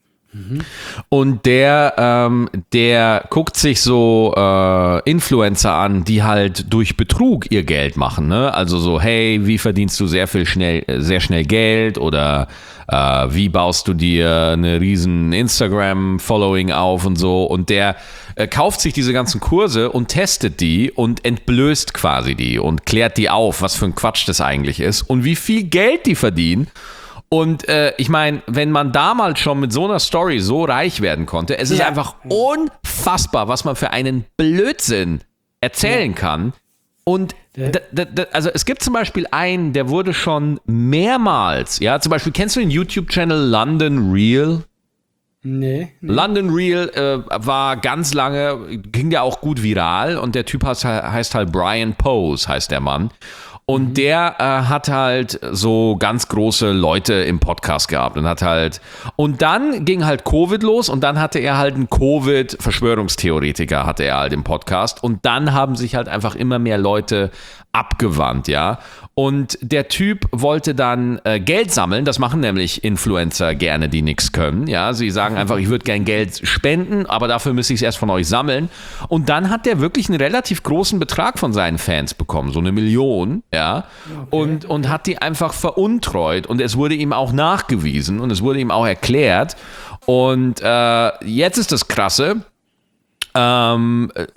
Und der, ähm, der guckt sich so äh, Influencer an, die halt durch Betrug ihr Geld machen. Ne? Also so, hey, wie verdienst du sehr viel schnell, sehr schnell Geld oder äh, wie baust du dir eine riesen Instagram-Following auf und so. Und der äh, kauft sich diese ganzen Kurse und testet die und entblößt quasi die und klärt die auf, was für ein Quatsch das eigentlich ist und wie viel Geld die verdienen. Und äh, ich meine, wenn man damals schon mit so einer Story so reich werden konnte, es ist Ja. einfach unfassbar, was man für einen Blödsinn erzählen kann. Und Ja. d- d- d- also es gibt zum Beispiel einen, der wurde schon mehrmals, ja, zum Beispiel, kennst du den YouTube-Channel London Real? Nee. nee. London Real äh, war ganz lange, ging ja auch gut viral und der Typ heißt, heißt halt Brian Pose, heißt der Mann. Und der äh, hat halt so ganz große Leute im Podcast gehabt und hat halt, und dann ging halt Covid los und dann hatte er halt einen Covid-Verschwörungstheoretiker, hatte er halt im Podcast und dann haben sich halt einfach immer mehr Leute abgewandt, ja. Und der Typ wollte dann äh, Geld sammeln, das machen nämlich Influencer gerne, die nichts können, ja. Sie sagen einfach, ich würde gern Geld spenden, aber dafür müsste ich es erst von euch sammeln. Und dann hat der wirklich einen relativ großen Betrag von seinen Fans bekommen, so eine Million, ja. Und, und hat die einfach veruntreut und es wurde ihm auch nachgewiesen und es wurde ihm auch erklärt. Und äh, jetzt ist das Krasse, ähm,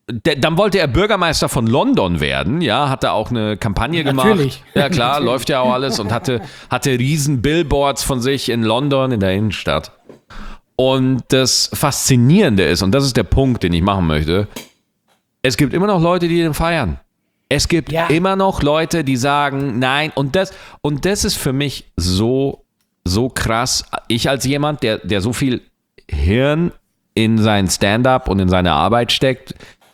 d- dann wollte er Bürgermeister von London werden, ja, hat er auch eine Kampagne gemacht. Natürlich. Ja klar, läuft ja auch alles und hatte, hatte riesen Billboards von sich in London, in der Innenstadt. Und das Faszinierende ist, und das ist der Punkt, den ich machen möchte, es gibt immer noch Leute, die den feiern. Es gibt Ja. immer noch Leute, die sagen, nein, und das, und das ist für mich so, so krass. Ich als jemand, der, der so viel Hirn in sein Stand-up und in seine Arbeit steckt,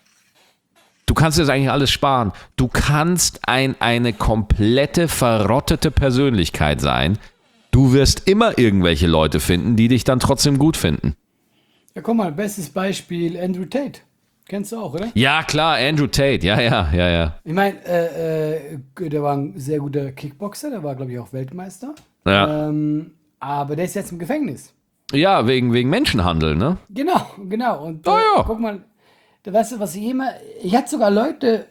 du kannst dir das eigentlich alles sparen. Du kannst ein, eine komplette verrottete Persönlichkeit sein. Du wirst immer irgendwelche Leute finden, die dich dann trotzdem gut finden. Ja, guck mal, bestes Beispiel Andrew Tate. Kennst du auch, oder? Ja, klar, Andrew Tate, ja, ja, ja, ja. Ich meine, äh, äh, der war ein sehr guter Kickboxer, der war, glaube ich, auch Weltmeister. Ja, Ähm, aber der ist jetzt im Gefängnis. ja wegen, wegen Menschenhandel, ne? Genau, genau. Und äh, Ah, ja. guck mal, da weißt du, was ich immer. Ich hatte sogar Leute,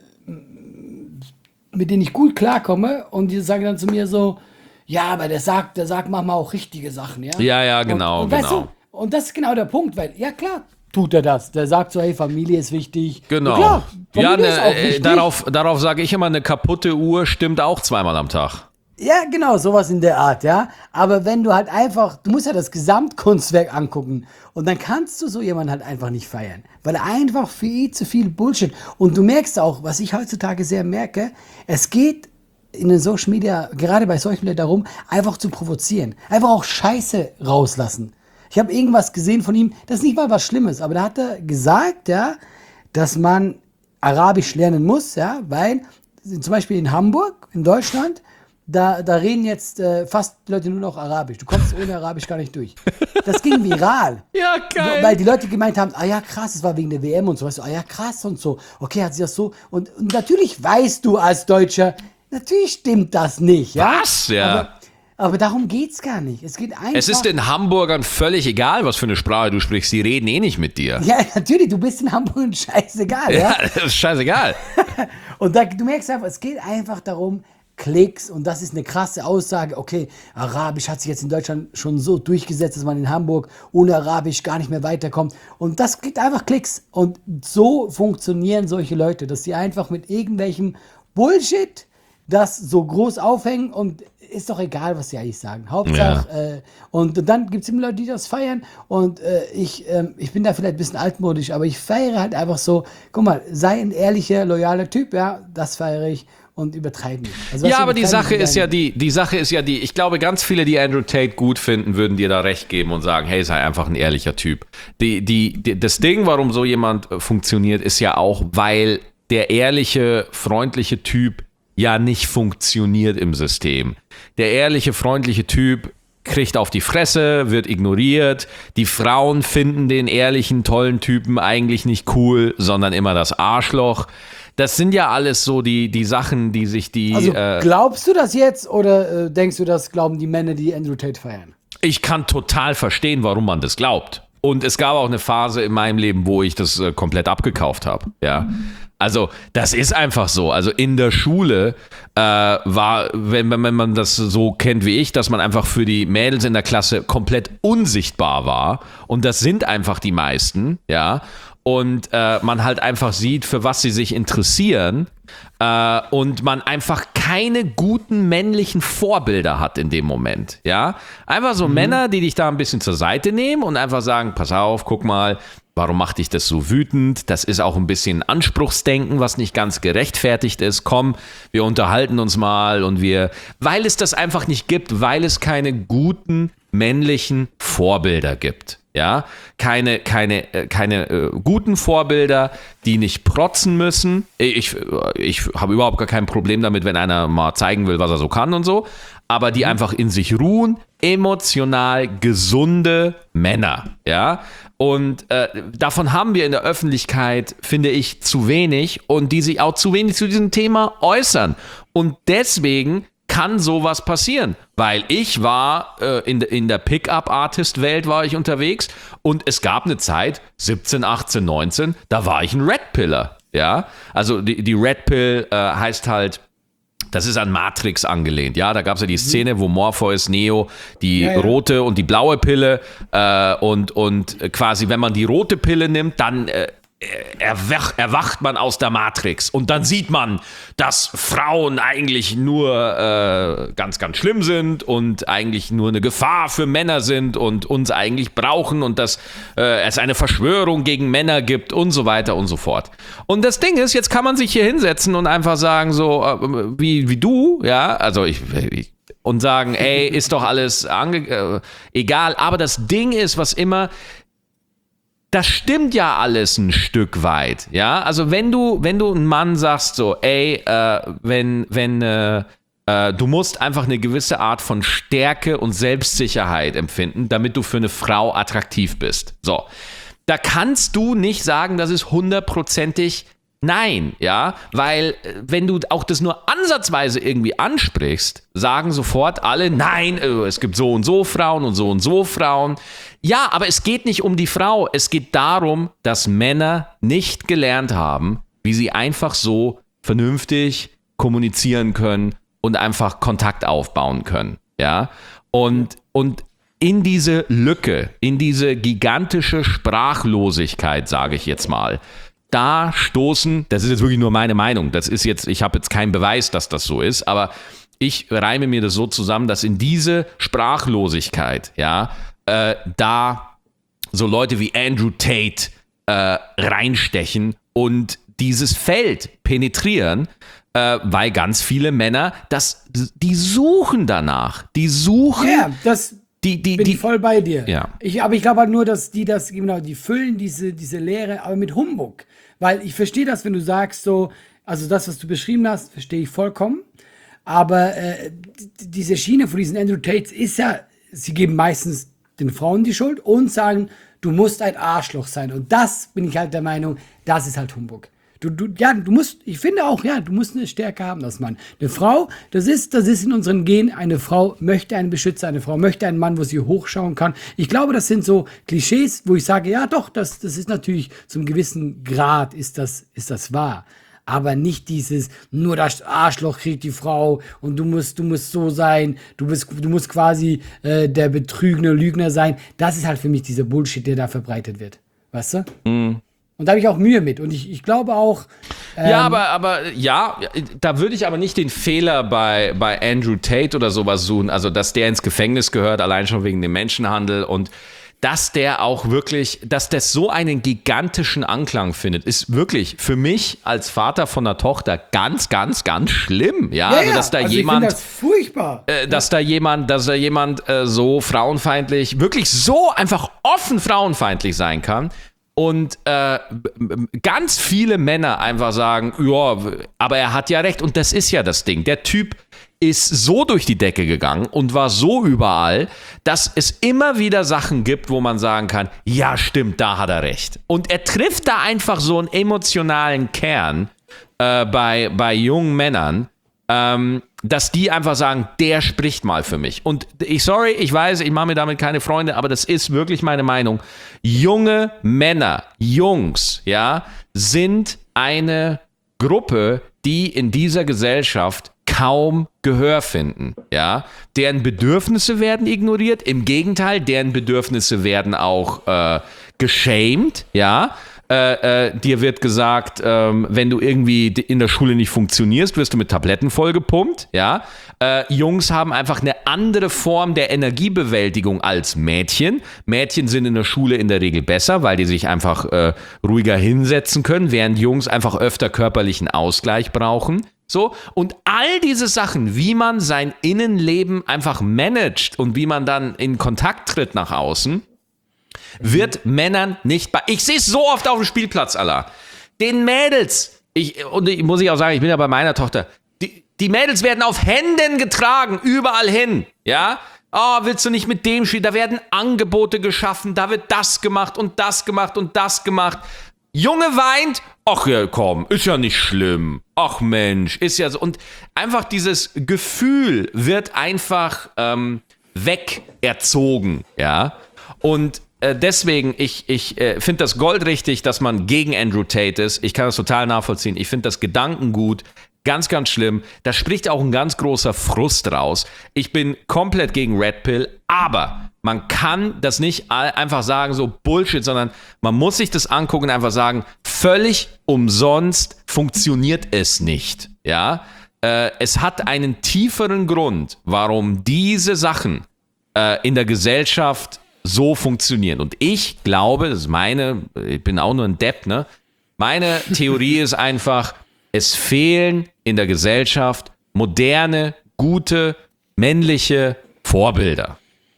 mit denen ich gut klarkomme, und die sagen dann zu mir so: Ja, aber der sagt, der sagt manchmal auch richtige Sachen, ja? Ja, ja, genau, und, und, weißt genau. du, und das ist genau der Punkt, weil, ja klar, tut er das. Der sagt so: Hey, Familie ist wichtig. Genau. Und klar, ja, Familie ne, ist auch äh, wichtig. darauf, darauf sage ich immer, eine kaputte Uhr stimmt auch zweimal am Tag. Ja, genau, sowas in der Art, ja. Aber wenn du halt einfach, du musst ja das Gesamtkunstwerk angucken, und dann kannst du so jemanden halt einfach nicht feiern, weil er einfach viel zu viel Bullshit. Und du merkst auch, was ich heutzutage sehr merke, es geht in den Social Media, gerade bei solchen Leuten darum, einfach zu provozieren, einfach auch Scheiße rauslassen. Ich habe irgendwas gesehen von ihm, das ist nicht mal was Schlimmes, aber da hat er gesagt, ja, dass man Arabisch lernen muss, ja, weil zum Beispiel in Hamburg, in Deutschland, Da, da reden jetzt äh, fast Leute nur noch Arabisch. Du kommst ohne Arabisch gar nicht durch. Das ging viral. Ja, So, weil die Leute gemeint haben, ah ja krass, es war wegen der W M und so. Weißt du, ah ja krass und so. Okay, hat sie das so. Und, und natürlich weißt du als Deutscher, natürlich stimmt das nicht. Ja? Was? Ja. Aber, aber darum geht's gar nicht. Es geht einfach... Es ist den Hamburgern völlig egal, was für eine Sprache du sprichst. Sie reden eh nicht mit dir. Ja, natürlich, du bist in Hamburg und scheißegal. Ja, Ja? das ist scheißegal. Und da, du merkst einfach, es geht einfach darum, Klicks, und das ist eine krasse Aussage. Okay, Arabisch hat sich jetzt in Deutschland schon so durchgesetzt, dass man in Hamburg ohne Arabisch gar nicht mehr weiterkommt. Und das gibt einfach Klicks. Und so funktionieren solche Leute, dass sie einfach mit irgendwelchem Bullshit das so groß aufhängen, und ist doch egal, was sie eigentlich sagen. Hauptsache, äh, und dann gibt es immer Leute, die das feiern, und äh, ich, ähm, ich bin da vielleicht ein bisschen altmodisch, aber ich feiere halt einfach so, guck mal, sei ein ehrlicher, loyaler Typ, ja, das feiere ich, und übertreiben nicht. Also, Ja, weißt du, aber die übertreiben Sache nicht ist ja deine- die, die Sache ist ja die, ich glaube, ganz viele, die Andrew Tate gut finden, würden dir da recht geben und sagen, hey, sei einfach ein ehrlicher Typ. Die, die, die, das Ding, warum so jemand äh, funktioniert, ist ja auch, weil der ehrliche, freundliche Typ ja nicht funktioniert im System. Der ehrliche, freundliche Typ kriegt auf die Fresse, wird ignoriert. Die Frauen finden den ehrlichen, tollen Typen eigentlich nicht cool, sondern immer das Arschloch. Das sind ja alles so die, die Sachen, die sich die... Also äh, glaubst du das jetzt, oder äh, denkst du, das glauben die Männer, die Andrew Tate feiern? ich kann total verstehen, warum man das glaubt. Und es gab auch eine Phase in meinem Leben, wo ich das äh, komplett abgekauft habe. Ja. Also, das ist einfach so. Also in der Schule äh, war, wenn, wenn man das so kennt wie ich, dass man einfach für die Mädels in der Klasse komplett unsichtbar war. Und das sind einfach die meisten, ja. Und äh, man halt einfach sieht, für was sie sich interessieren. Äh, und man einfach keine guten männlichen Vorbilder hat in dem Moment, ja. Einfach so mhm. Männer, die dich da ein bisschen zur Seite nehmen und einfach sagen, pass auf, guck mal, warum macht dich das so wütend? Das ist auch ein bisschen Anspruchsdenken, was nicht ganz gerechtfertigt ist. Komm, wir unterhalten uns mal, und wir, weil es das einfach nicht gibt, weil es keine guten männlichen Vorbilder gibt. Ja, keine, keine, äh, keine äh, guten Vorbilder, die nicht protzen müssen. Ich, ich habe überhaupt gar kein Problem damit, wenn einer mal zeigen will, was er so kann und so, aber die einfach in sich ruhen, emotional gesunde Männer, ja. Und äh, davon haben wir in der Öffentlichkeit, finde ich, zu wenig, und die sich auch zu wenig zu diesem Thema äußern. Und deswegen kann sowas passieren, weil ich war äh, in, de, in der Pickup-Artist-Welt war ich unterwegs, und es gab eine Zeit, siebzehn, achtzehn, neunzehn, da war ich ein Red-Piller, ja, also die, die Red Pill äh, heißt halt, das ist an Matrix angelehnt, ja, da gab es ja die Szene, wo Morpheus, Neo, die ja, ja. rote und die blaue Pille äh, und, und quasi, wenn man die rote Pille nimmt, dann äh, erwach, erwacht man aus der Matrix und dann sieht man, dass Frauen eigentlich nur äh, ganz, ganz schlimm sind und eigentlich nur eine Gefahr für Männer sind und uns eigentlich brauchen und dass äh, es eine Verschwörung gegen Männer gibt und so weiter und so fort. Und das Ding ist, jetzt kann man sich hier hinsetzen und einfach sagen, so äh, wie, wie du, ja, also ich, ich und sagen, ey, ist doch alles ange- äh, egal, aber das Ding ist, was immer das stimmt ja alles ein Stück weit, ja. Also wenn du, wenn du einen Mann sagst so, ey, äh, wenn, wenn, äh, äh, du musst einfach eine gewisse Art von Stärke und Selbstsicherheit empfinden, damit du für eine Frau attraktiv bist. So, da kannst du nicht sagen, das ist hundertprozentig nein, ja, weil wenn du auch das nur ansatzweise irgendwie ansprichst, sagen sofort alle, nein, es gibt so und so Frauen und so und so Frauen. Ja, aber es geht nicht um die Frau, es geht darum, dass Männer nicht gelernt haben, wie sie einfach so vernünftig kommunizieren können und einfach Kontakt aufbauen können, ja, und, und in diese Lücke, in diese gigantische Sprachlosigkeit, sage ich jetzt mal, da stoßen, das ist jetzt wirklich nur meine Meinung, das ist jetzt, ich habe jetzt keinen Beweis, dass das so ist, aber ich reime mir das so zusammen, dass in diese Sprachlosigkeit, ja, äh, da so Leute wie Andrew Tate äh, reinstechen und dieses Feld penetrieren, äh, weil ganz viele Männer, das, die suchen danach, die suchen... Ja, das... Die, die, bin die, ich voll bei dir. Ja. Ich, aber ich glaube halt nur, dass die das, genau, die füllen diese, diese Leere, aber mit Humbug. Weil ich verstehe das, wenn du sagst so, also das, was du beschrieben hast, verstehe ich vollkommen. Aber äh, d- diese Schiene von diesen Andrew Tates ist ja, sie geben meistens den Frauen die Schuld und sagen, du musst ein Arschloch sein. Und das bin ich halt der Meinung, das ist halt Humbug. Du, du, ja, du musst, ich finde auch, ja, du musst eine Stärke haben, das Mann. Eine Frau, das ist, das ist in unseren Genen, eine Frau möchte einen Beschützer, eine Frau möchte einen Mann, wo sie hochschauen kann. Ich glaube, das sind so Klischees, wo ich sage, ja doch, das, das ist natürlich zum gewissen Grad ist das, ist das wahr. Aber nicht dieses, nur das Arschloch kriegt die Frau und du musst, du musst so sein, du bist, du musst quasi äh, der betrügene Lügner sein. Das ist halt für mich dieser Bullshit, der da verbreitet wird. Weißt du? Mhm. Und da habe ich auch Mühe mit. Und ich, ich glaube auch... Ähm, ja, aber, aber ja, da würde ich aber nicht den Fehler bei, bei Andrew Tate oder sowas suchen, also dass der ins Gefängnis gehört, allein schon wegen dem Menschenhandel und dass der auch wirklich, dass das so einen gigantischen Anklang findet, ist wirklich für mich als Vater von einer Tochter ganz, ganz, ganz schlimm. Ja, ja, also dass da also jemand, ich finde das furchtbar. Äh, dass ja. da jemand, dass da jemand äh, so frauenfeindlich, wirklich so einfach offen frauenfeindlich sein kann. Und äh, ganz viele Männer einfach sagen, ja, aber er hat ja recht. Und das ist ja das Ding. Der Typ ist so durch die Decke gegangen und war so überall, dass es immer wieder Sachen gibt, wo man sagen kann, ja, stimmt, da hat er recht. Und er trifft da einfach so einen emotionalen Kern äh, bei, bei jungen Männern, ähm, dass die einfach sagen, der spricht mal für mich. Und ich, sorry, ich weiß, ich mache mir damit keine Freunde, aber das ist wirklich meine Meinung. Junge Männer, Jungs, ja, sind eine Gruppe, die in dieser Gesellschaft kaum Gehör finden, ja. Deren Bedürfnisse werden ignoriert, im Gegenteil, deren Bedürfnisse werden auch äh, geschämt, ja. Äh, äh, dir wird gesagt, ähm, wenn du irgendwie in der Schule nicht funktionierst, wirst du mit Tabletten vollgepumpt, ja. Äh, Jungs haben einfach eine andere Form der Energiebewältigung als Mädchen. Mädchen sind in der Schule in der Regel besser, weil die sich einfach äh, ruhiger hinsetzen können, während Jungs einfach öfter körperlichen Ausgleich brauchen. So, und all diese Sachen, wie man sein Innenleben einfach managt und wie man dann in Kontakt tritt nach außen, wird Männern nicht bei. Ich sehe es so oft auf dem Spielplatz, Allah. Den Mädels, ich, und ich muss ich auch sagen, ich bin ja bei meiner Tochter, die, die Mädels werden auf Händen getragen, überall hin, ja. Oh, willst du nicht mit dem spielen? Da werden Angebote geschaffen, da wird das gemacht und das gemacht und das gemacht. Junge weint, ach ja, komm, ist ja nicht schlimm. Ach Mensch, ist ja so. Und einfach dieses Gefühl wird einfach ähm, wegerzogen, ja. Und äh, deswegen, ich, ich äh, finde das goldrichtig, dass man gegen Andrew Tate ist. Ich kann das total nachvollziehen. Ich finde das Gedankengut ganz, ganz schlimm. Da spricht auch ein ganz großer Frust raus. Ich bin komplett gegen Red Pill, aber Man kann das nicht einfach sagen, so Bullshit, sondern man muss sich das angucken und einfach sagen, völlig umsonst funktioniert es nicht. Ja, äh, es hat einen tieferen Grund, warum diese Sachen äh, in der Gesellschaft so funktionieren. Und ich glaube, das ist meine, ich bin auch nur ein Depp, ne? Meine Theorie ist einfach, es fehlen in der Gesellschaft moderne, gute, männliche Vorbilder.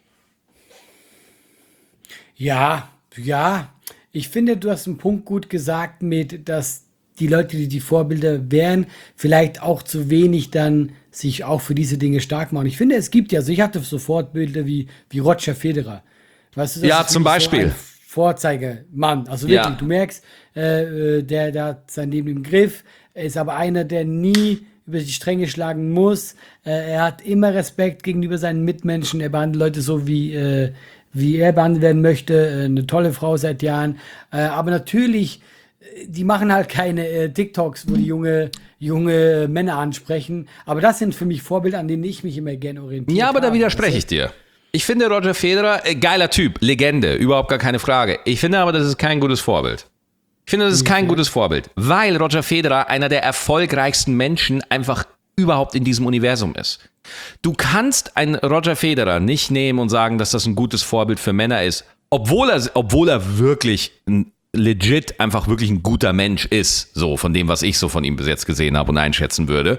Ja, ja. Ich finde, du hast einen Punkt gut gesagt mit, dass die Leute, die die Vorbilder wären, vielleicht auch zu wenig dann sich auch für diese Dinge stark machen. Ich finde, es gibt ja, also ich hatte so Vorbilder wie, wie Roger Federer. Weißt du, das Ja, ist zum wirklich Beispiel. So ein Vorzeigemann. Also wirklich, Ja. du merkst, äh, der, der hat sein Leben im Griff, er ist aber einer, der nie über die Stränge schlagen muss. Äh, er hat immer Respekt gegenüber seinen Mitmenschen. Er behandelt Leute so, wie, äh, wie er behandelt werden möchte. Äh, eine tolle Frau seit Jahren. Äh, aber natürlich, äh, die machen halt keine äh, TikToks, wo die junge, junge Männer ansprechen. Aber das sind für mich Vorbilder, an denen ich mich immer gerne orientiere. Ja, aber da widerspreche ich dir. Ich finde Roger Federer, äh, geiler Typ, Legende, überhaupt gar keine Frage. Ich finde aber, das ist kein gutes Vorbild. Ich finde, das ist kein gutes Vorbild, weil Roger Federer einer der erfolgreichsten Menschen einfach überhaupt in diesem Universum ist. Du kannst einen Roger Federer nicht nehmen und sagen, dass das ein gutes Vorbild für Männer ist, obwohl er, obwohl er wirklich ein legit einfach wirklich ein guter Mensch ist, so von dem, was ich so von ihm bis jetzt gesehen habe und einschätzen würde,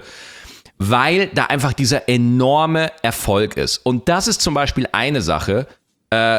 weil da einfach dieser enorme Erfolg ist. Und das ist zum Beispiel eine Sache, äh,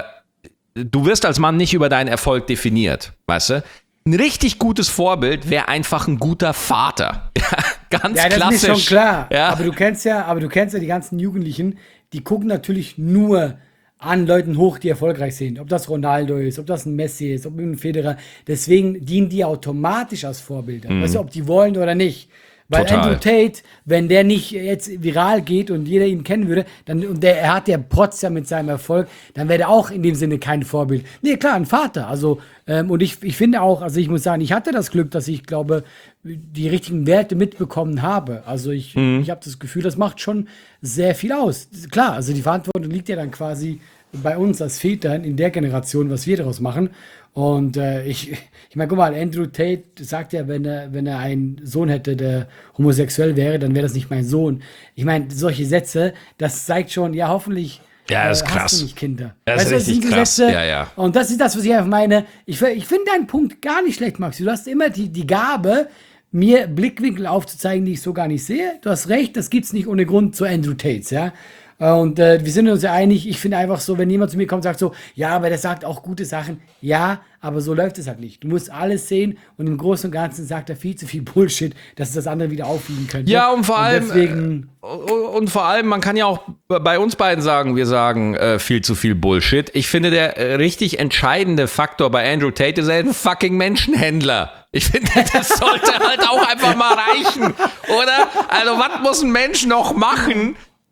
du wirst als Mann nicht über deinen Erfolg definiert, weißt du? Ein richtig gutes Vorbild wäre einfach ein guter Vater. Ganz Ja, das klassisch. ist schon klar. Ja. Aber du kennst ja, aber du kennst ja die ganzen Jugendlichen, die gucken natürlich nur an Leuten hoch, die erfolgreich sind. Ob das Ronaldo ist, ob das ein Messi ist, ob ein Federer. Deswegen dienen die automatisch als Vorbilder. Weißt du, ob die wollen oder nicht. Weil Total. Andrew Tate, wenn der nicht jetzt viral geht und jeder ihn kennen würde, dann, und der, er hat ja protzt ja mit seinem Erfolg, dann wäre er auch in dem Sinne kein Vorbild. Nee, klar, ein Vater. Also, ähm, und ich, ich finde auch, also ich muss sagen, ich hatte das Glück, dass ich, glaube, die richtigen Werte mitbekommen habe. Also ich, Mhm. ich habe das Gefühl, das macht schon sehr viel aus. Klar, also die Verantwortung liegt ja dann quasi bei uns als Vätern in der Generation, was wir daraus machen. Und äh, ich, ich meine, guck mal, Andrew Tate sagt ja, wenn er, wenn er einen Sohn hätte, der homosexuell wäre, dann wäre das nicht mein Sohn. Ich meine, solche Sätze, das zeigt schon, ja, hoffentlich Ja, das ist äh, krass. hast du nicht Kinder. Das ist Weißt du, richtig sind krass. Sätze, Ja, ja. Und das ist das, was ich einfach meine. Ich, ich finde deinen Punkt gar nicht schlecht, Maxi. Du hast immer die, die Gabe, mir Blickwinkel aufzuzeigen, die ich so gar nicht sehe. Du hast recht, das gibt's nicht ohne Grund zu Andrew Tates, ja. Und äh, wir sind uns ja einig, ich finde einfach so, wenn jemand zu mir kommt und sagt so, ja, aber der sagt auch gute Sachen, ja, aber so läuft es halt nicht. Du musst alles sehen und im Großen und Ganzen sagt er viel zu viel Bullshit, dass es das andere wieder aufwiegen könnte. Ja, und vor allem, deswegen, äh, und vor allem, man kann ja auch bei uns beiden sagen, wir sagen äh, viel zu viel Bullshit. Ich finde, der äh, richtig entscheidende Faktor bei Andrew Tate ist, er ist ein fucking Menschenhändler. Ich finde, das sollte halt auch einfach mal reichen, oder? Also, was muss ein Mensch noch machen,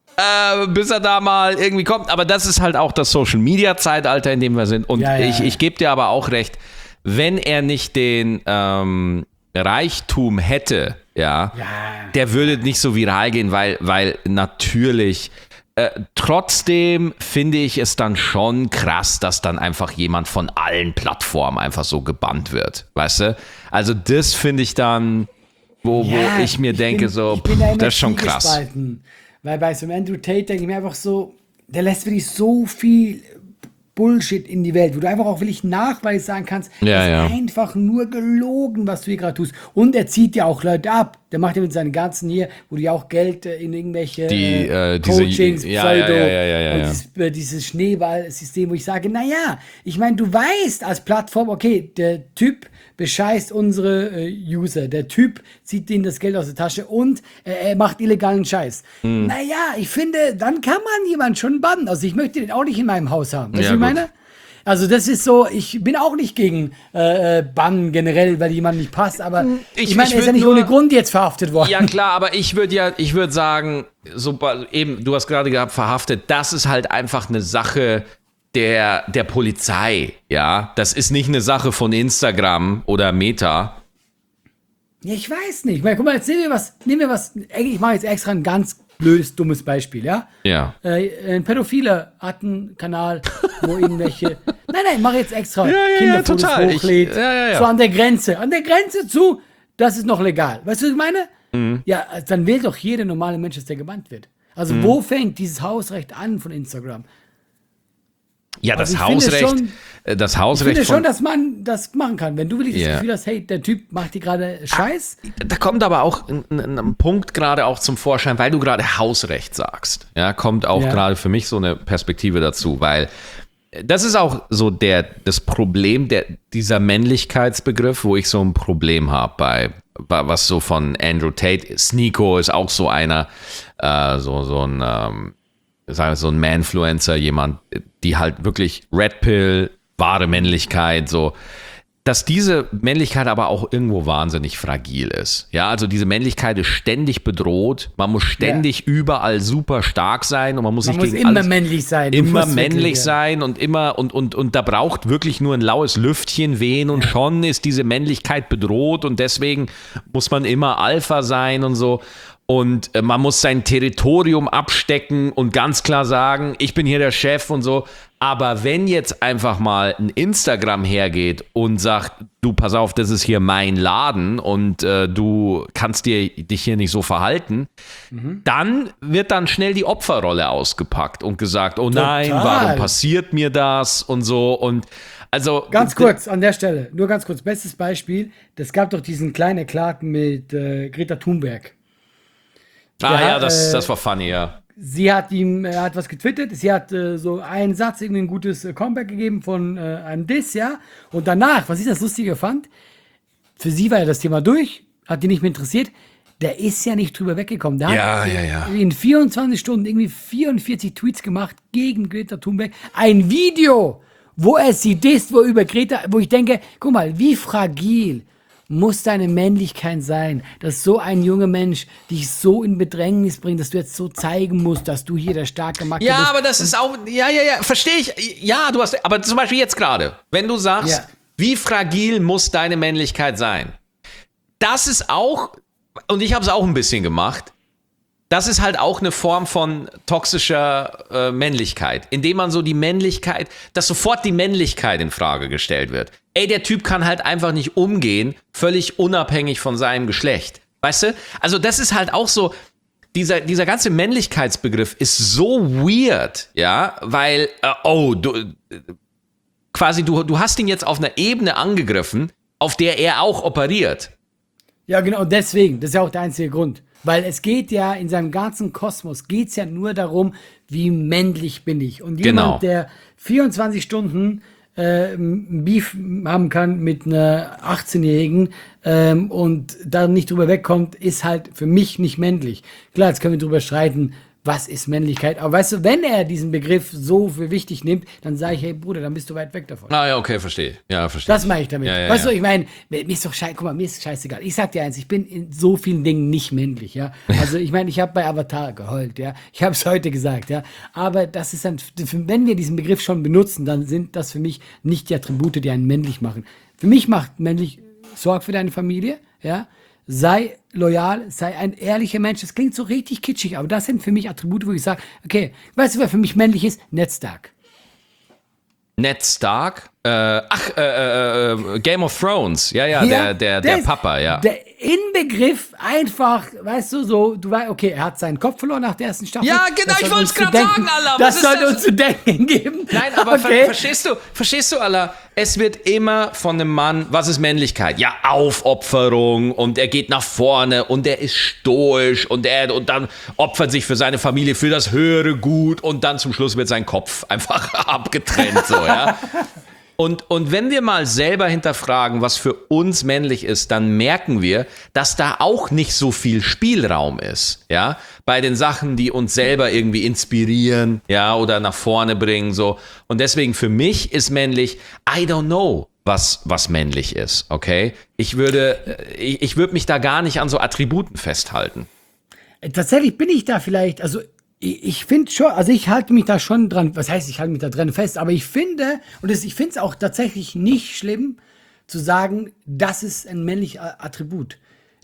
Äh, bis er da mal irgendwie kommt. Aber das ist halt auch das Social-Media-Zeitalter, in dem wir sind. Und Ja, ja, ich, ja. ich gebe dir aber auch recht, wenn er nicht den ähm, Reichtum hätte, ja, Ja. der würde nicht so viral gehen, weil, weil natürlich äh, trotzdem finde ich es dann schon krass, dass dann einfach jemand von allen Plattformen einfach so gebannt wird. Weißt du? Also das finde ich dann, wo, ja, wo ich mir denke, bin, so, ich bin da immer das ist schon krass. zwiegespalten. Weil bei so einem Andrew Tate denke ich mir einfach so, der lässt wirklich so viel Bullshit in die Welt, wo du einfach auch wirklich Nachweis sagen kannst, Ja, das ja. ist einfach nur gelogen, was du hier gerade tust. Und er zieht ja auch Leute ab. Der macht ja mit seinen ganzen hier, wo du ja auch Geld äh, in irgendwelche Die, äh, äh, diese- Coachings, ja, ja, Pseudo ja, ja, ja, ja, und ja. dieses, äh, dieses Schneeballsystem, wo ich sage, naja, ich meine, du weißt als Plattform, okay, der Typ bescheißt unsere äh, User, der Typ zieht denen das Geld aus der Tasche und äh, er macht illegalen Scheiß. Hm. Naja, ich finde, dann kann man jemanden schon bannen. Also ich möchte den auch nicht in meinem Haus haben. Weißt du, Ja, was ich gut. meine? Also das ist so, ich bin auch nicht gegen äh, äh, Bannen generell, weil jemand nicht passt, aber ich, Ich- meine, ich er ist ja würd nicht nur- ohne Grund jetzt verhaftet worden. Ja klar, aber ich würde ja, ich würde sagen, so eben, du hast gerade gehabt, verhaftet, das ist halt einfach eine Sache der, der Polizei, ja. Das ist nicht eine Sache von Instagram oder Meta. Ja, ich weiß nicht. Ich meine, guck mal, jetzt nehmen wir was, nehmen wir was, ich mache jetzt extra ein ganz blödes, dummes Beispiel, ja? Ja. Äh, ein Pädophiler hat einen Kanal, wo irgendwelche, nein, nein, ich mache jetzt extra Ja, ja, Kinderfotos ja, total. hochlädt, Ich, ja, ja, ja. so an der Grenze, an der Grenze zu, das ist noch legal. Weißt du, was ich meine? Mhm. Ja, dann will doch jeder normale Mensch, dass der gebannt wird. Also mhm. wo fängt dieses Hausrecht an von Instagram? Ja, das also Hausrecht, schon, das Hausrecht. Ich finde schon, dass man das machen kann. Wenn du wirklich yeah. das Gefühl hast, hey, der Typ macht dir gerade Scheiß. Da kommt aber auch ein, ein, ein Punkt gerade auch zum Vorschein, weil du gerade Hausrecht sagst. Ja, kommt auch ja. gerade für mich so eine Perspektive dazu, weil das ist auch so der, das Problem, der, dieser Männlichkeitsbegriff, wo ich so ein Problem habe bei, bei, was so von Andrew Tate, Sneako ist auch so einer, äh, so, so ein, ähm, sagen wir so ein Manfluencer, jemand, die halt wirklich Red Pill, wahre Männlichkeit, so, dass diese Männlichkeit aber auch irgendwo wahnsinnig fragil ist. Ja, also diese Männlichkeit ist ständig bedroht, man muss ständig ja. überall super stark sein und man muss man sich muss gegen immer alles, männlich sein. immer männlich sein und immer und, und, und da braucht wirklich nur ein laues Lüftchen wehen und ja. schon ist diese Männlichkeit bedroht und deswegen muss man immer Alpha sein und so. Und man muss sein Territorium abstecken und ganz klar sagen, ich bin hier der Chef und so. Aber wenn jetzt einfach mal ein Instagram hergeht und sagt, du, pass auf, das ist hier mein Laden und äh, du kannst dir, dich hier nicht so verhalten, mhm. dann wird dann schnell die Opferrolle ausgepackt und gesagt, oh nein, Total. warum passiert mir das und so. Und also ganz kurz an der Stelle, nur ganz kurz, bestes Beispiel, das gab doch diesen kleinen Eklat mit äh, Greta Thunberg. Ah ja, ja das, äh, das war funny, ja. Sie hat ihm, er hat was getwittert, sie hat äh, so einen Satz, irgendwie ein gutes äh, Comeback gegeben von äh, einem Diss, ja. Und danach, was ich das Lustige fand, für sie war ja das Thema durch, hat die nicht mehr interessiert, der ist ja nicht drüber weggekommen. Der ja, hat ja, ja. in vierundzwanzig Stunden irgendwie vierundvierzig Tweets gemacht gegen Greta Thunberg. Ein Video, wo er sie disst, wo über Greta, wo ich denke, guck mal, wie fragil muss deine Männlichkeit sein, dass so ein junger Mensch dich so in Bedrängnis bringt, dass du jetzt so zeigen musst, dass du hier der starke Macker ja, bist. Ja, aber das ist auch, ja, ja, ja, verstehe ich. Ja, du hast, aber zum Beispiel jetzt gerade, wenn du sagst, ja. wie fragil muss deine Männlichkeit sein? Das ist auch, und ich habe es auch ein bisschen gemacht, das ist halt auch eine Form von toxischer äh, Männlichkeit, indem man so die Männlichkeit, dass sofort die Männlichkeit in Frage gestellt wird. Ey, der Typ kann halt einfach nicht umgehen, völlig unabhängig von seinem Geschlecht. Weißt du? Also das ist halt auch so, dieser, dieser ganze Männlichkeitsbegriff ist so weird, ja, weil, äh, oh, du, äh, quasi du, du hast ihn jetzt auf einer Ebene angegriffen, auf der er auch operiert. Ja, genau, deswegen, das ist ja auch der einzige Grund. Weil es geht ja, in seinem ganzen Kosmos geht es ja nur darum, wie männlich bin ich. Und jemand, genau. der vierundzwanzig Stunden äh, ein Beef haben kann mit einer achtzehnjährigen ähm, und da nicht drüber wegkommt, ist halt für mich nicht männlich. Klar, jetzt können wir drüber streiten, was ist Männlichkeit. Aber weißt du, wenn er diesen Begriff so für wichtig nimmt, dann sage ich, hey Bruder, dann bist du weit weg davon. Ah ja, okay, verstehe. Ja, verstehe. Das meine ich damit. Ja, ja, weißt ja. du, ich meine, mir ist doch scheiße, guck mal, mir ist scheißegal. Ich sag dir eins, ich bin in so vielen Dingen nicht männlich, ja. Also ich meine, ich habe bei Avatar geheult, ja. Ich habe es heute gesagt, ja. Aber das ist dann, wenn wir diesen Begriff schon benutzen, dann sind das für mich nicht die Attribute, die einen männlich machen. Für mich macht männlich, sorg für deine Familie, ja. Sei loyal, sei ein ehrlicher Mensch. Das klingt so richtig kitschig, aber das sind für mich Attribute, wo ich sage, okay, weißt du, wer für mich männlich ist? Ned Stark. Ned Stark? Äh, ach, äh, äh, Game of Thrones. Ja, ja, ja der, der, der, der Papa, ja. Der Inbegriff einfach, weißt du, so, du weißt, okay, er hat seinen Kopf verloren nach der ersten Staffel. Ja, genau, ich wollte es gerade sagen, Allah. Das sollte uns zu denken geben. Nein, aber okay. ver verstehst du, verstehst du, Allah, es wird immer von einem Mann, was ist Männlichkeit? Ja, Aufopferung und er geht nach vorne und er ist stoisch und er und dann opfert sich für seine Familie, für das höhere Gut und dann zum Schluss wird sein Kopf einfach abgetrennt, so, ja. Und, und wenn wir mal selber hinterfragen, was für uns männlich ist, dann merken wir, dass da auch nicht so viel Spielraum ist, ja, bei den Sachen, die uns selber irgendwie inspirieren, ja, oder nach vorne bringen, so. Und deswegen für mich ist männlich, I don't know, was, was männlich ist, okay? Ich würde, ich, ich würde mich da gar nicht an so Attributen festhalten. Tatsächlich bin ich da vielleicht, also ich finde schon, also ich halte mich da schon dran, was heißt, ich halte mich da dran fest, aber ich finde, und das, ich finde es auch tatsächlich nicht schlimm, zu sagen, das ist ein männliches Attribut.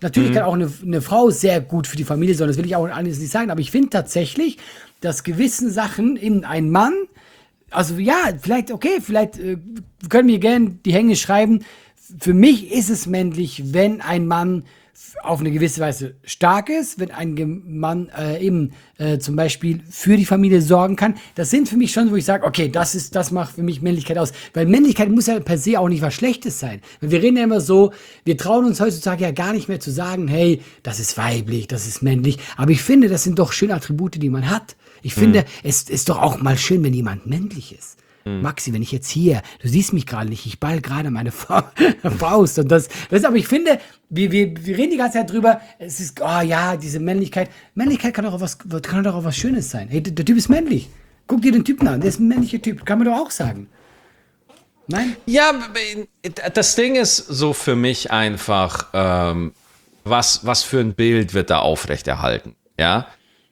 Natürlich kann auch eine, eine Frau sehr gut für die Familie sein, das will ich auch alles nicht sagen, aber ich finde tatsächlich, dass gewissen Sachen eben ein Mann, also ja, vielleicht, okay, vielleicht äh, können wir gerne die Hänge schreiben, für mich ist es männlich, wenn ein Mann auf eine gewisse Weise stark ist, wenn ein Ge- Mann äh, eben äh, zum Beispiel für die Familie sorgen kann. Das sind für mich schon, wo ich sage, okay, das ist, das macht für mich Männlichkeit aus. Weil Männlichkeit muss ja per se auch nicht was Schlechtes sein. Weil wir reden ja immer so, wir trauen uns heutzutage ja gar nicht mehr zu sagen, hey, das ist weiblich, das ist männlich. Aber ich finde, das sind doch schöne Attribute, die man hat. Ich finde, mhm. es ist doch auch mal schön, wenn jemand männlich ist. Mhm. Maxi, wenn ich jetzt hier, du siehst mich gerade nicht, ich ball gerade meine Fa- Faust und das, das, aber ich finde, wir, wir, wir reden die ganze Zeit drüber, es ist, oh ja, diese Männlichkeit, Männlichkeit kann doch auch was, kann doch auch was Schönes sein. Hey, der, der Typ ist männlich. Guck dir den Typen an, der ist ein männlicher Typ, kann man doch auch sagen. Nein? Ja, das Ding ist so für mich einfach, ähm, was, was für ein Bild wird da aufrechterhalten, ja,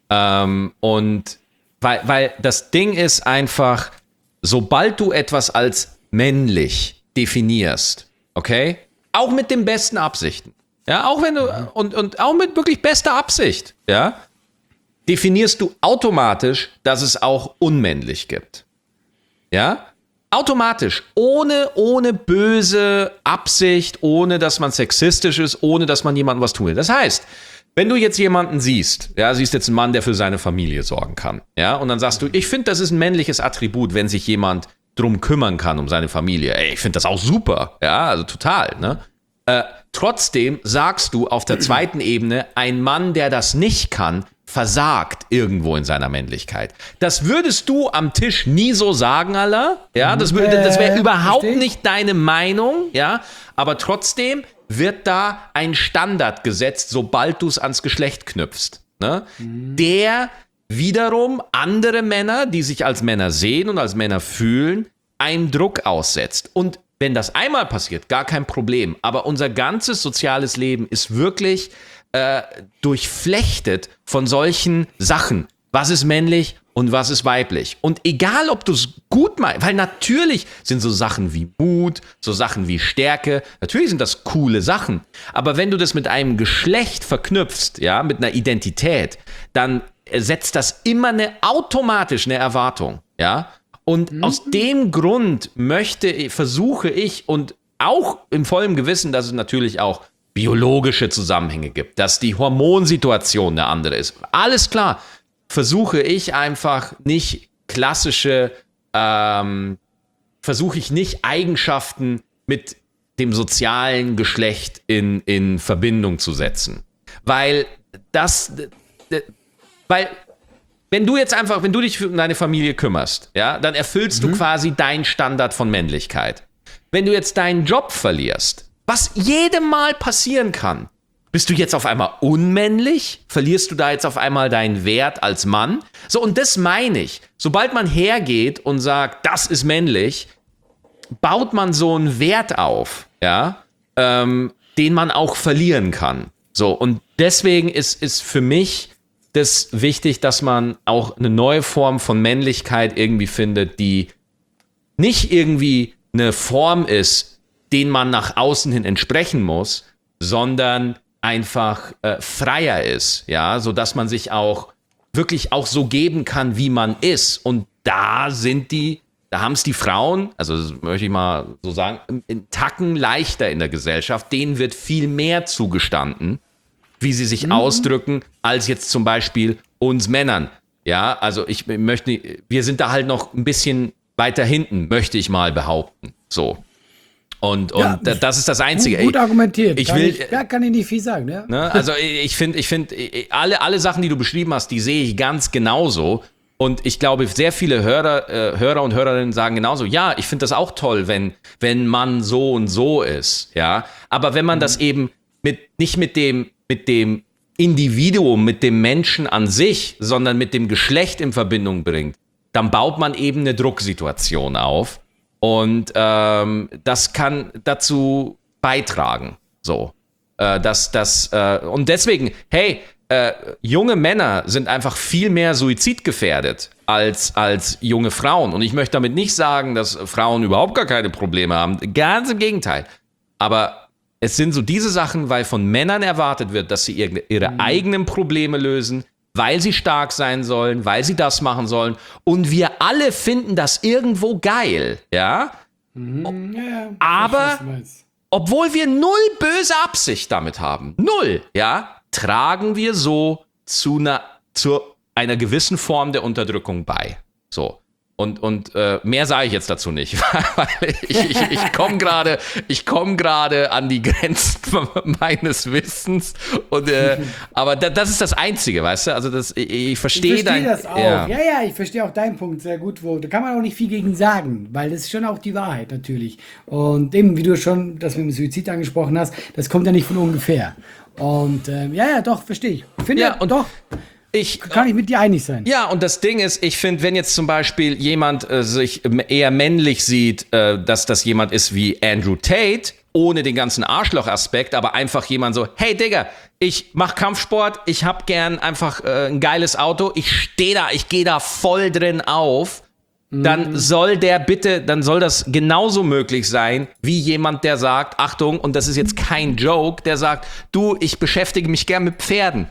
ähm, und weil, weil das Ding ist einfach, sobald du etwas als männlich definierst, okay, auch mit den besten Absichten, ja, auch wenn du, und, und auch mit wirklich bester Absicht, ja, definierst du automatisch, dass es auch unmännlich gibt, ja, automatisch, ohne, ohne böse Absicht, ohne dass man sexistisch ist, ohne dass man jemandem was tun will. Das heißt, wenn du jetzt jemanden siehst, ja, siehst jetzt einen Mann, der für seine Familie sorgen kann, ja, und dann sagst du, ich finde, das ist ein männliches Attribut, wenn sich jemand drum kümmern kann, um seine Familie. Ey, ich finde das auch super, ja, also total, ne? Äh, trotzdem sagst du auf der zweiten Ebene, ein Mann, der das nicht kann, versagt irgendwo in seiner Männlichkeit. Das würdest du am Tisch nie so sagen, Allah, ja, das, würde, das wäre überhaupt nicht deine Meinung, ja, aber trotzdem wird da ein Standard gesetzt, sobald du es ans Geschlecht knüpfst, ne? Mhm. Der wiederum andere Männer, die sich als Männer sehen und als Männer fühlen, einen Druck aussetzt. Und wenn das einmal passiert, gar kein Problem. Aber unser ganzes soziales Leben ist wirklich äh, durchflechtet von solchen Sachen. Was ist männlich und was ist weiblich? Und egal, ob du es gut meinst, weil natürlich sind so Sachen wie Mut, so Sachen wie Stärke, natürlich sind das coole Sachen. Aber wenn du das mit einem Geschlecht verknüpfst, ja, mit einer Identität, dann setzt das immer eine automatisch eine Erwartung, ja. Und mhm. aus dem Grund möchte, versuche ich und auch im vollen Gewissen, dass es natürlich auch biologische Zusammenhänge gibt, dass die Hormonsituation eine andere ist. Alles klar. Versuche ich einfach nicht klassische, ähm, versuche ich nicht Eigenschaften mit dem sozialen Geschlecht in, in Verbindung zu setzen. Weil das, weil, wenn du jetzt einfach, wenn du dich um deine Familie kümmerst, ja, dann erfüllst mhm. du quasi deinen Standard von Männlichkeit. Wenn du jetzt deinen Job verlierst, was jedem Mal passieren kann, bist du jetzt auf einmal unmännlich? Verlierst du da jetzt auf einmal deinen Wert als Mann? So, und das meine ich. Sobald man hergeht und sagt, das ist männlich, baut man so einen Wert auf, ja, ähm, den man auch verlieren kann. So, und deswegen ist, ist für mich das wichtig, dass man auch eine neue Form von Männlichkeit irgendwie findet, die nicht irgendwie eine Form ist, den man nach außen hin entsprechen muss, sondern einfach äh, freier ist, ja, so dass man sich auch wirklich auch so geben kann, wie man ist. Und da sind die, da haben es die Frauen, also das möchte ich mal so sagen, einen Tacken leichter in der Gesellschaft. Denen wird viel mehr zugestanden, wie sie sich mhm. ausdrücken, als jetzt zum Beispiel uns Männern. Ja, also ich möchte, wir sind da halt noch ein bisschen weiter hinten, möchte ich mal behaupten. So. Und, und ja, das ist das Einzige. Gut, gut argumentiert. Ich kann will, ich, ja, kann ich nicht viel sagen. Ja. Ne, also ich finde, ich finde, alle, alle Sachen, die du beschrieben hast, die sehe ich ganz genauso. Und ich glaube, sehr viele Hörer, äh, Hörer und Hörerinnen sagen genauso, ja, ich finde das auch toll, wenn, wenn man so und so ist. Ja, aber wenn man mhm. das eben mit, nicht mit dem, mit dem Individuum, mit dem Menschen an sich, sondern mit dem Geschlecht in Verbindung bringt, dann baut man eben eine Drucksituation auf. Und ähm, das kann dazu beitragen, so, äh, dass das äh, und deswegen, hey, äh, junge Männer sind einfach viel mehr suizidgefährdet als als junge Frauen. Und ich möchte damit nicht sagen, dass Frauen überhaupt gar keine Probleme haben. Ganz im Gegenteil. Aber Es sind so diese Sachen, weil von Männern erwartet wird, dass sie ihre, ihre mhm. eigenen Probleme lösen, weil sie stark sein sollen, weil sie das machen sollen. Und wir alle finden das irgendwo geil, ja? Mhm. Ja, ja. Aber obwohl wir null böse Absicht damit haben, null, ja, tragen wir so zu einer, zu einer gewissen Form der Unterdrückung bei. So. Und, und äh, mehr sage ich jetzt dazu nicht, weil ich, ich, ich komme gerade ich komm gerade an die Grenzen meines Wissens. Und, äh, aber da, das ist das Einzige, weißt du? Also das, ich, ich verstehe Ich verstehe dein, das auch. Ja. ja, ja, ich verstehe auch deinen Punkt sehr gut. Wo, da kann man auch nicht viel gegen sagen, weil das ist schon auch die Wahrheit natürlich. Und eben, wie du schon das mit dem Suizid angesprochen hast, das kommt ja nicht von ungefähr. Und ähm, ja, ja, doch, verstehe ich. Ich finde, Ja, und doch, ich, kann ich mit dir einig sein. Ja, und das Ding ist, ich finde, wenn jetzt zum Beispiel jemand äh, sich eher männlich sieht, äh, dass das jemand ist wie Andrew Tate, ohne den ganzen Arschloch-Aspekt, aber einfach jemand so, hey Digga, ich mach Kampfsport, ich hab gern einfach äh, ein geiles Auto, ich stehe da, ich gehe da voll drin auf, dann soll der bitte, dann soll das genauso möglich sein, wie jemand, der sagt, Achtung, und das ist jetzt kein Joke, der sagt, du, ich beschäftige mich gern mit Pferden.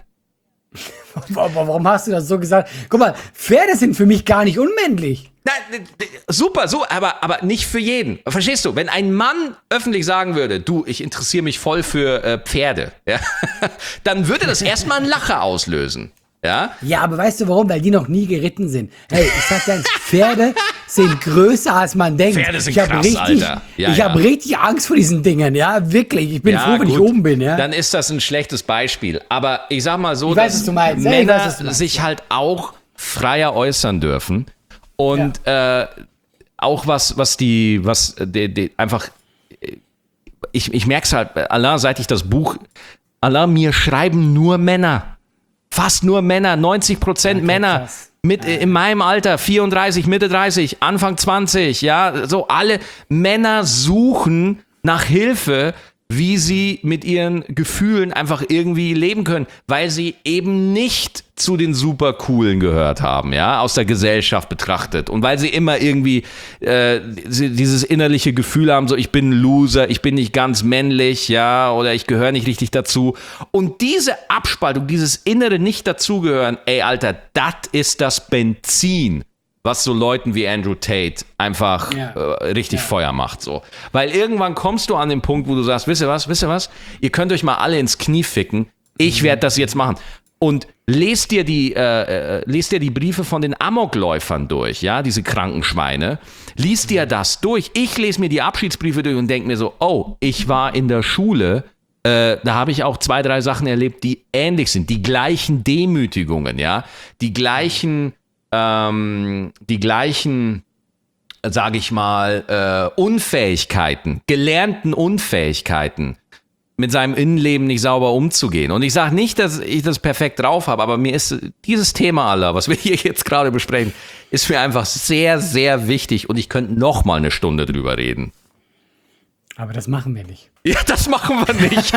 Warum hast du das so gesagt? Guck mal, Pferde sind für mich gar nicht unmännlich. Nein, super, so, aber, aber nicht für jeden. Verstehst du? Wenn ein Mann öffentlich sagen würde, du, ich interessiere mich voll für äh, Pferde, ja, dann würde das erstmal einen Lacher auslösen. Ja? Ja, aber weißt du warum? Weil die noch nie geritten sind. Hey, ich sag dir eins, Pferde sind größer, als man denkt. Pferde sind ich hab krass, richtig, Alter. Ja, ich ja. habe richtig Angst vor diesen Dingern, ja, wirklich. Ich bin Ja, froh, wenn gut. ich oben bin, ja. Dann ist das ein schlechtes Beispiel. Aber ich sag mal so, Ich weiß, dass was du meinst. Ja, ich Männer weiß, was du meinst. sich halt auch freier äußern dürfen. Und äh, auch was, was die, was die, die einfach, ich, ich merke es halt, Allah, seit ich das Buch, Allah, mir schreiben nur Männer. Fast nur Männer, neunzig Prozent Okay, Männer. krass. Mit, in meinem Alter, vierunddreißig, Mitte dreißig, Anfang zwanzig, ja, so alle Männer suchen nach Hilfe, wie sie mit ihren Gefühlen einfach irgendwie leben können, weil sie eben nicht zu den super coolen gehört haben, ja, aus der Gesellschaft betrachtet und weil sie immer irgendwie äh, sie, dieses innerliche Gefühl haben, so ich bin ein Loser, ich bin nicht ganz männlich, ja, oder ich gehöre nicht richtig dazu. Und diese Abspaltung, dieses innere Nicht-Dazugehören, ey, Alter, das ist das Benzin, was so Leuten wie Andrew Tate einfach Ja. äh, richtig Ja. Feuer macht, so. Weil irgendwann kommst du an den Punkt, wo du sagst, wisst ihr was, wisst ihr was? Ihr könnt euch mal alle ins Knie ficken. Ich werde das jetzt machen. Und lest dir die, äh, äh, lest dir die Briefe von den Amokläufern durch, ja, diese kranken Schweine. Lies dir das durch. Ich lese mir die Abschiedsbriefe durch und denke mir so, oh, ich war in der Schule, äh, da habe ich auch zwei, drei Sachen erlebt, die ähnlich sind. Die gleichen Demütigungen, ja, die gleichen Ähm, die gleichen, sage ich mal, äh, Unfähigkeiten, gelernten Unfähigkeiten, mit seinem Innenleben nicht sauber umzugehen. Und ich sage nicht, dass ich das perfekt drauf habe, aber mir ist dieses Thema, Allah, was wir hier jetzt gerade besprechen, ist mir einfach sehr, sehr wichtig und ich könnte noch mal eine Stunde drüber reden. Aber das machen wir nicht. Ja, das machen wir nicht.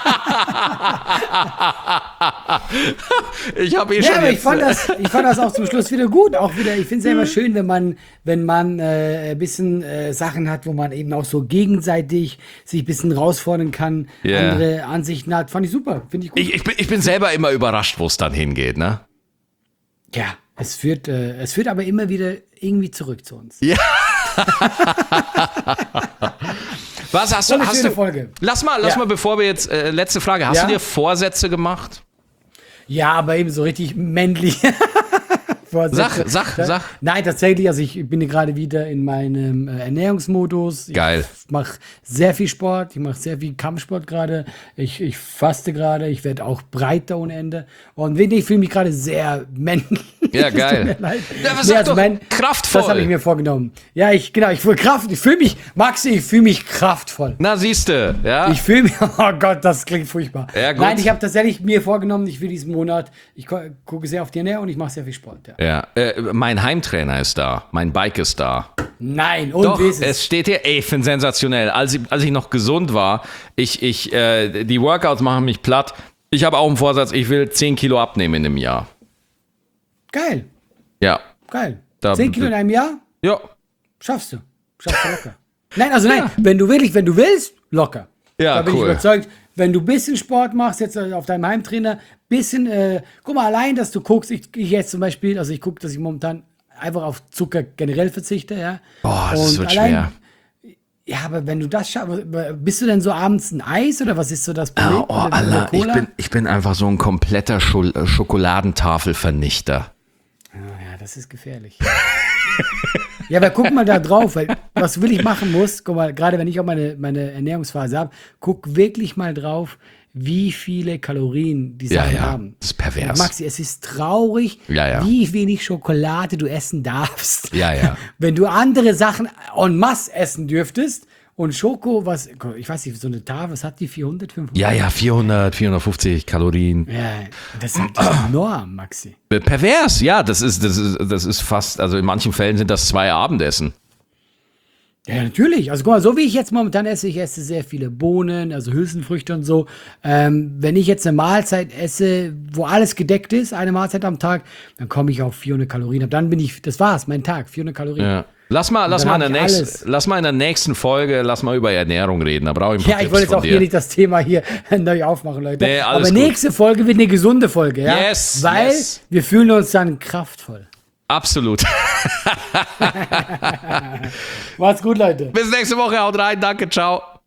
Ich habe eh Ja, schon aber ich jetzt, fand, das, ich fand das auch zum Schluss wieder gut. Auch wieder, ich finde es ja immer schön, wenn man, wenn man äh, ein bisschen äh, Sachen hat, wo man eben auch so gegenseitig sich ein bisschen herausfordern kann, Ja. andere Ansichten hat. Fand ich super. Finde ich gut. ich, ich, bin, ich bin selber immer überrascht, wo es dann hingeht, ne? ja, es führt, äh, es führt aber immer wieder irgendwie zurück zu uns. Ja. Was hast So du? eine Hast schöne du Folge. Lass mal, lass Ja. mal, bevor wir jetzt äh, letzte Frage. Hast Ja. du dir Vorsätze gemacht? Ja, aber eben so richtig männlich. Vorsätze. Sag, sag, Da- sag. Nein, tatsächlich, also ich bin gerade wieder in meinem äh, Ernährungsmodus. Geil. Ich mache sehr viel Sport, ich mache sehr viel Kampfsport gerade. Ich, ich faste gerade, ich werde auch breiter ohne Ende. Und ich fühle mich gerade sehr männlich. Ja, Es geil. tut mir leid. Ja, aber Nee, sag also doch, mein- kraftvoll. Das habe ich mir vorgenommen. Ja, ich, genau, ich fühle Kraft, ich fühle mich, Maxi, ich fühle mich kraftvoll. Na, siehste, ja. Ich fühle mich, oh Gott, das klingt furchtbar. Ja, gut. Nein, ich habe tatsächlich mir vorgenommen, ich will diesen Monat, ich gu- gucke sehr auf die Ernährung und ich mache sehr viel Sport. Ja. ja. Äh, mein Heimtrainer ist da. Mein Bike ist da. Nein, und Doch, wie ist es es? steht hier, ey, ich finde sensationell. Als ich, als ich noch gesund war, ich, ich, äh, die Workouts machen mich platt. Ich habe auch einen Vorsatz, ich will zehn Kilo abnehmen in einem Jahr. Geil, Ja. geil. Da- Zehn Kilo in einem Jahr? Ja. Schaffst du. Schaffst du locker. Nein, also nein, wenn du wirklich, wenn du willst, locker. Ja, da bin cool. ich überzeugt. Wenn du ein bisschen Sport machst, jetzt auf deinem Heimtrainer, bisschen, äh, guck mal, allein, dass du guckst, ich, ich jetzt zum Beispiel, also ich gucke, dass ich momentan einfach auf Zucker generell verzichte, ja. Boah, das Und wird allein, schwer. Ja, aber wenn du das schaffst, bist du denn so abends ein Eis oder was ist so das Problem? Oh, oh, Oder- oder Allah, ich Cola? bin, ich bin einfach so ein kompletter Schol Schokoladentafelvernichter. Ah, ja, das ist gefährlich. Ja, aber guck mal da drauf, weil was will ich machen muss, guck mal, gerade wenn ich auch meine, meine Ernährungsphase habe, guck wirklich mal drauf, wie viele Kalorien die Ja, Sachen ja, haben. das ist pervers. Und Maxi, es ist traurig, Ja, ja. wie wenig Schokolade du essen darfst. Ja, ja. Wenn du andere Sachen en masse essen dürftest und Schoko, was, ich weiß nicht, so eine Tafel, was hat die, vierhundert, fünfhundert? Ja, ja, vierhundert, vierhundertfünfzig Kalorien. Ja, das ist, das ist enorm, Maxi. Äh, Pervers, ja, das ist, das ist, das ist fast, also in manchen Fällen sind das zwei Abendessen. Ja, natürlich. Also guck mal, so wie ich jetzt momentan esse, ich esse sehr viele Bohnen, also Hülsenfrüchte und so. Ähm, wenn ich jetzt eine Mahlzeit esse, wo alles gedeckt ist, eine Mahlzeit am Tag, dann komme ich auf vierhundert Kalorien. Ab dann bin ich, das war's, mein Tag, vierhundert Kalorien. Ja. Lass mal, lass dann mal, in der hab ich nächsten, alles. lass mal in der nächsten Folge, lass mal über Ernährung reden. Da brauche ich ein paar Ja, ich Tipps wollte jetzt von auch dir. hier nicht das Thema hier neu aufmachen, Leute. Nee, alles Aber gut. nächste Folge wird eine gesunde Folge, ja? Yes, Weil yes. wir fühlen uns dann kraftvoll. Absolut. Macht's gut, Leute. Bis nächste Woche, haut rein, danke, ciao.